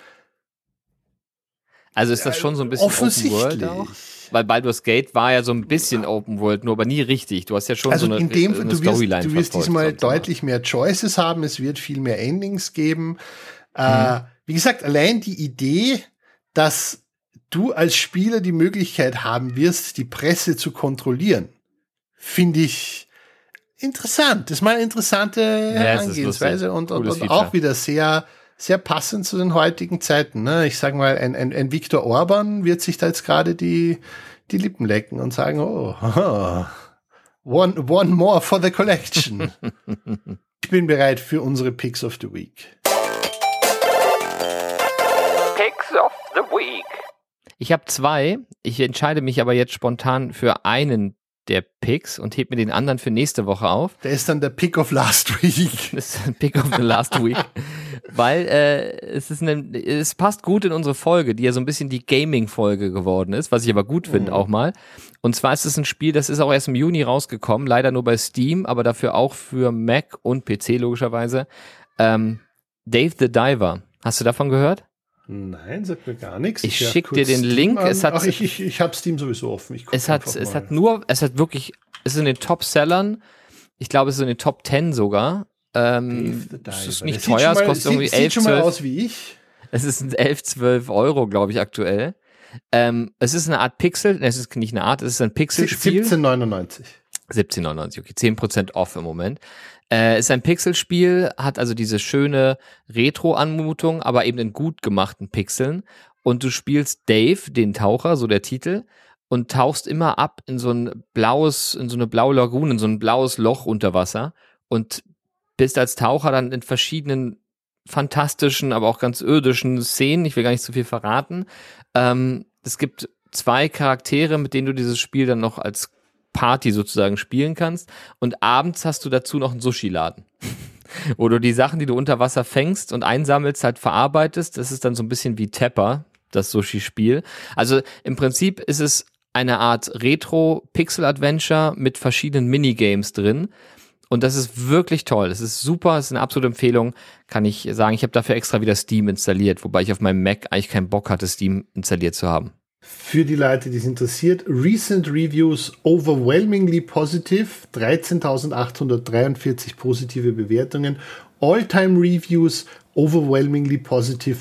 Also ist das schon so ein bisschen Open World Offensichtlich. auch? Weil Baldur's Gate war ja so ein bisschen Open World, nur aber nie richtig. Du hast ja schon Also so eine, in dem eine Fall, du wirst, Storyline du wirst verfolgt diesmal sonst immer. deutlich mehr Choices haben, es wird viel mehr Endings geben. Äh, wie gesagt, allein die Idee, dass du als Spieler die Möglichkeit haben wirst, die Presse zu kontrollieren, finde ich interessant. Das ist mal eine interessante Ja, es ist Herangehensweise lustig. und, und, Cooles und Feature. auch wieder sehr, sehr passend zu den heutigen Zeiten. Ne? Ich sage mal, ein, ein, ein Viktor Orban wird sich da jetzt gerade die, die Lippen lecken und sagen, oh, haha, one, one more for the collection. Ich bin bereit für unsere Picks of the Week. Picks of the Week. Ich habe zwei. Ich entscheide mich aber jetzt spontan für einen der Picks und heb mir den anderen für nächste Woche auf. Der ist dann der Pick of last week. Das ist ein Pick of the last week. Weil äh, es ist eine, es passt gut in unsere Folge, die ja so ein bisschen die Gaming-Folge geworden ist, was ich aber gut finde Mhm. auch mal. Und zwar ist es ein Spiel, das ist auch erst im Juni rausgekommen, leider nur bei Steam, aber dafür auch für Mac und P C logischerweise. Ähm, Dave the Diver. Hast du davon gehört? Nein, sagt mir gar nichts. Ich werf schick kurz dir den Steam Link. an. Es hat- Ach, ich, ich, ich habe Steam sowieso offen. Ich guck Es hat, einfach es mal. hat nur, es hat wirklich, es ist in den Top-Sellern. Ich glaube, es ist in den Top zehn sogar. Ähm, Dave the es Diver. ist Der nicht sieht teuer, schon es mal- kostet irgendwie sieht, sieht elf, schon mal zwölf. aus wie ich. Es ist elf, zwölf Euro, glaube ich, aktuell. Ähm, es ist eine Art Pixel, es ist nicht eine Art, es ist ein Pixelspiel. siebzehn neunundneunzig. siebzehn neunundneunzig, okay, zehn Prozent off im Moment. Äh, ist ein Pixelspiel, hat also diese schöne Retro-Anmutung, aber eben in gut gemachten Pixeln. Und du spielst Dave, den Taucher, so der Titel, und tauchst immer ab in so ein blaues, in so eine blaue Lagune, in so ein blaues Loch unter Wasser und bist als Taucher dann in verschiedenen fantastischen, aber auch ganz irdischen Szenen. Ich will gar nicht zu viel verraten. Ähm, es gibt zwei Charaktere, mit denen du dieses Spiel dann noch als Party sozusagen spielen kannst. Und abends hast du dazu noch einen Sushi-Laden, wo du die Sachen, die du unter Wasser fängst und einsammelst, halt verarbeitest. Das ist dann so ein bisschen wie Tepper, das Sushi-Spiel. Also im Prinzip ist es eine Art Retro-Pixel-Adventure mit verschiedenen Minigames drin. Und das ist wirklich toll. Das ist super, das ist eine absolute Empfehlung. Kann ich sagen, ich habe dafür extra wieder Steam installiert, wobei ich auf meinem Mac eigentlich keinen Bock hatte, Steam installiert zu haben. Für die Leute, die es interessiert, Recent Reviews overwhelmingly positive, dreizehntausendachthundertdreiundvierzig positive Bewertungen. All-Time Reviews overwhelmingly positive,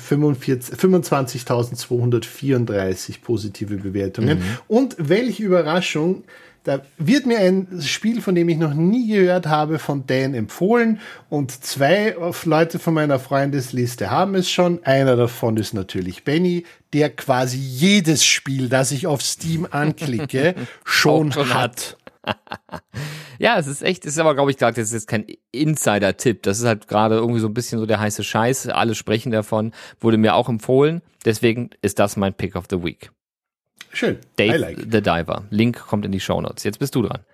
fünfundzwanzigtausendzweihundertvierunddreißig positive Bewertungen. Mhm. Und welche Überraschung, da wird mir ein Spiel, von dem ich noch nie gehört habe, von Dan empfohlen. Und zwei Leute von meiner Freundesliste haben es schon. Einer davon ist natürlich Benny, der quasi jedes Spiel, das ich auf Steam anklicke, schon, Auch schon hat. Ja, es ist echt, es ist aber, glaube ich, gerade, das ist jetzt kein Insider-Tipp. Das ist halt gerade irgendwie so ein bisschen so der heiße Scheiß. Alle sprechen davon, wurde mir auch empfohlen. Deswegen ist das mein Pick of the Week. Schön. Dave I like. the Diver. Link kommt in die Shownotes. Jetzt bist du dran.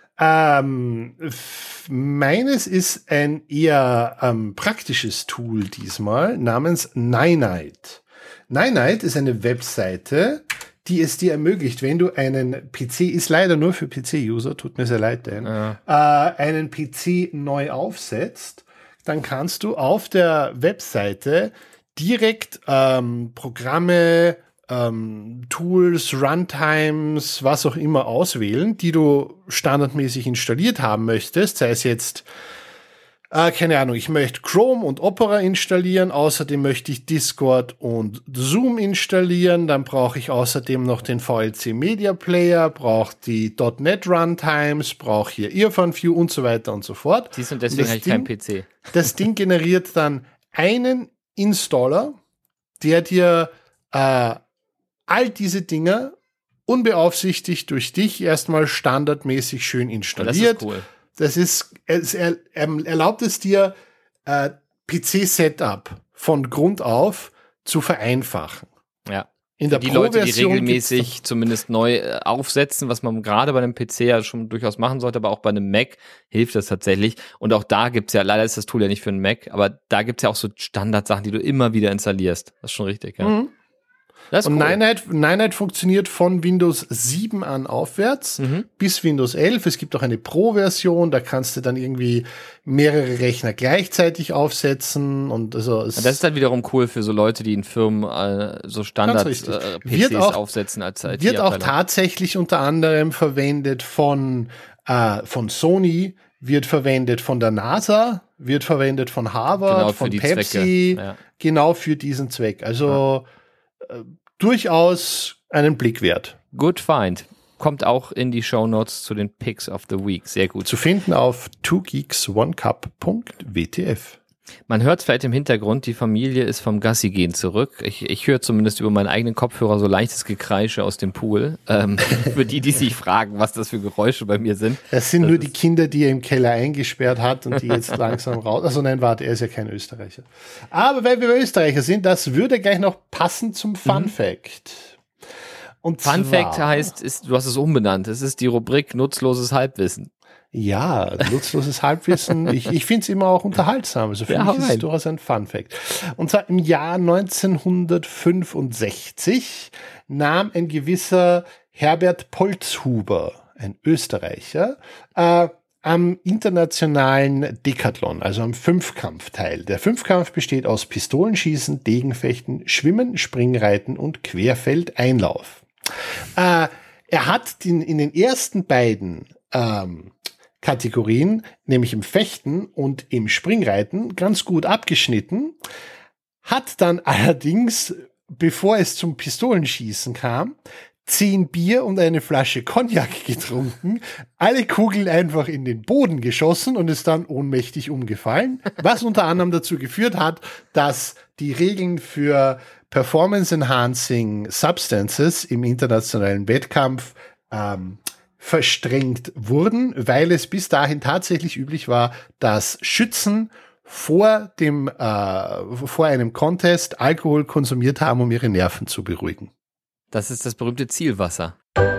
Ähm, f- meines ist ein eher ähm, praktisches Tool diesmal namens Ninite. Ninite ist eine Webseite, die es dir ermöglicht, wenn du einen P C, ist leider nur für P C-User, tut mir sehr leid, Dan, Ja. äh, einen P C neu aufsetzt, dann kannst du auf der Webseite direkt ähm, Programme, ähm, Tools, Runtimes, was auch immer auswählen, die du standardmäßig installiert haben möchtest, sei es jetzt Äh, keine Ahnung, ich möchte Chrome und Opera installieren, außerdem möchte ich Discord und Zoom installieren, dann brauche ich außerdem noch den V L C Media Player, brauche die .NET Runtimes, brauche hier Earphone View und so weiter und so fort. Siehst du, und deswegen habe ich keinen P C. Das Ding generiert dann einen Installer, der dir äh, all diese Dinge unbeaufsichtigt durch dich erstmal standardmäßig schön installiert. Das ist cool. Das ist, es er, er, erlaubt es dir, äh, P C-Setup von Grund auf zu vereinfachen. Ja. In der Die Leute, die Pro-Version regelmäßig zumindest neu äh, aufsetzen, was man gerade bei einem P C ja schon durchaus machen sollte, aber auch bei einem Mac hilft das tatsächlich. Und auch da gibt's ja, leider ist das Tool ja nicht für einen Mac, aber da gibt's ja auch so Standardsachen, die du immer wieder installierst. Das ist schon richtig, ja. Mhm. Das ist Und cool. Ninite, Ninite funktioniert von Windows sieben an aufwärts Mhm. bis Windows elf. Es gibt auch eine Pro-Version, da kannst du dann irgendwie mehrere Rechner gleichzeitig aufsetzen. Und also es Das ist dann wiederum cool für so Leute, die in Firmen äh, so Standard richtig. äh, P Cs Wird auch- aufsetzen als I T wird auch Abteilung. tatsächlich unter anderem verwendet von, äh, von Sony, wird verwendet von der NASA, wird verwendet von Harvard, Genau, für von die Pepsi, Zwecke, ja. genau für diesen Zweck. Also äh, durchaus einen Blick wert. Good find. Kommt auch in die Shownotes zu den Picks of the Week. Sehr gut. Zu finden auf two geeks one cup punkt w t f. Man hört vielleicht im Hintergrund, die Familie ist vom Gassi gehen zurück. Ich, ich höre zumindest über meinen eigenen Kopfhörer so leichtes Gekreische aus dem Pool. Ähm, für die, die sich fragen, was das für Geräusche bei mir sind. Das sind Das nur ist- die Kinder, die er im Keller eingesperrt hat und die jetzt langsam raus. Also nein, warte, er ist ja kein Österreicher. Aber weil wir Österreicher sind, das würde gleich noch passen zum Fun Fact. Und Fun zwar, Fact heißt, ist, du hast es umbenannt. Es ist die Rubrik Nutzloses Halbwissen. Ja, nutzloses Halbwissen. Ich, ich finde es immer auch unterhaltsam. Also für Ja, mich hau ist es rein. durchaus ein Fun Fact. Und zwar im Jahr neunzehnhundertfünfundsechzig nahm ein gewisser Herbert Polzhuber, ein Österreicher, äh, am internationalen Decathlon, also am Fünfkampf teil. Der Fünfkampf besteht aus Pistolenschießen, Degenfechten, Schwimmen, Springreiten und Querfeldeinlauf. Äh, er hat den, in den ersten beiden ähm, Kategorien, nämlich im Fechten und im Springreiten, ganz gut abgeschnitten, hat dann allerdings, bevor es zum Pistolenschießen kam, zehn Bier und eine Flasche Cognac getrunken, alle Kugeln einfach in den Boden geschossen und ist dann ohnmächtig umgefallen, was unter anderem dazu geführt hat, dass die Regeln für Performance-Enhancing Substances im internationalen Wettkampf ähm, verstrengt wurden, weil es bis dahin tatsächlich üblich war, dass Schützen vor dem äh, vor einem Contest Alkohol konsumiert haben, um ihre Nerven zu beruhigen. Das ist das berühmte Zielwasser.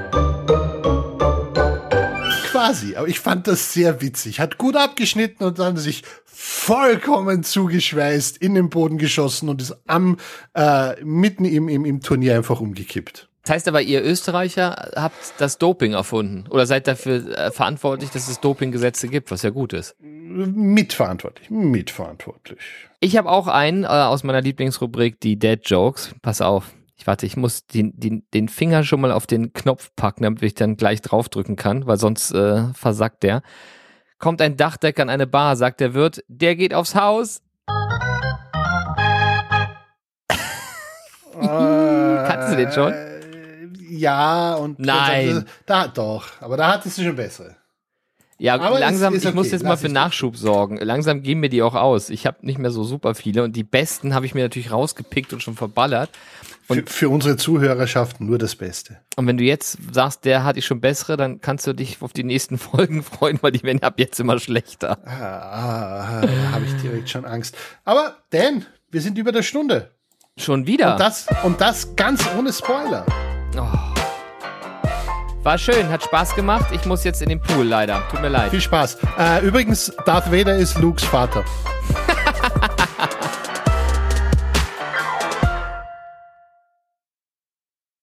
Quasi, aber ich fand das sehr witzig. Hat gut abgeschnitten und dann sich vollkommen zugeschweißt, in den Boden geschossen und ist am äh, mitten im, im, im Turnier einfach umgekippt. Das heißt aber, ihr Österreicher habt das Doping erfunden oder seid dafür äh, verantwortlich, dass es Dopinggesetze gibt, was ja gut ist. Mitverantwortlich, mitverantwortlich. Ich habe auch einen äh, aus meiner Lieblingsrubrik, die Dead Jokes. Pass auf. Ich warte, ich muss den, den, den Finger schon mal auf den Knopf packen, damit ich dann gleich draufdrücken kann, weil sonst äh, versackt der. Kommt ein Dachdecker an eine Bar, sagt der Wirt, der geht aufs Haus. Kannst du den schon? Äh, Ja, und Nein. Da, doch, aber da hattest du schon bessere. Ja, Aber langsam, ist- ist ich muss okay, jetzt mal lass für ich Nachschub sorgen. Langsam gehen mir die auch aus. Ich habe nicht mehr so super viele und die besten habe ich mir natürlich rausgepickt und schon verballert. Für, für unsere Zuhörerschaft nur das Beste. Und wenn du jetzt sagst, der hatte ich schon bessere, dann kannst du dich auf die nächsten Folgen freuen, weil die werden ab jetzt immer schlechter. Ah, ah, ah, da habe ich direkt schon Angst. Aber Dan, wir sind über der Stunde. Schon wieder? Und das, und das ganz ohne Spoiler. Oh, War schön, hat Spaß gemacht. Ich muss jetzt in den Pool leider. Tut mir leid. Viel Spaß. Äh, übrigens, Darth Vader ist Lukes Vater.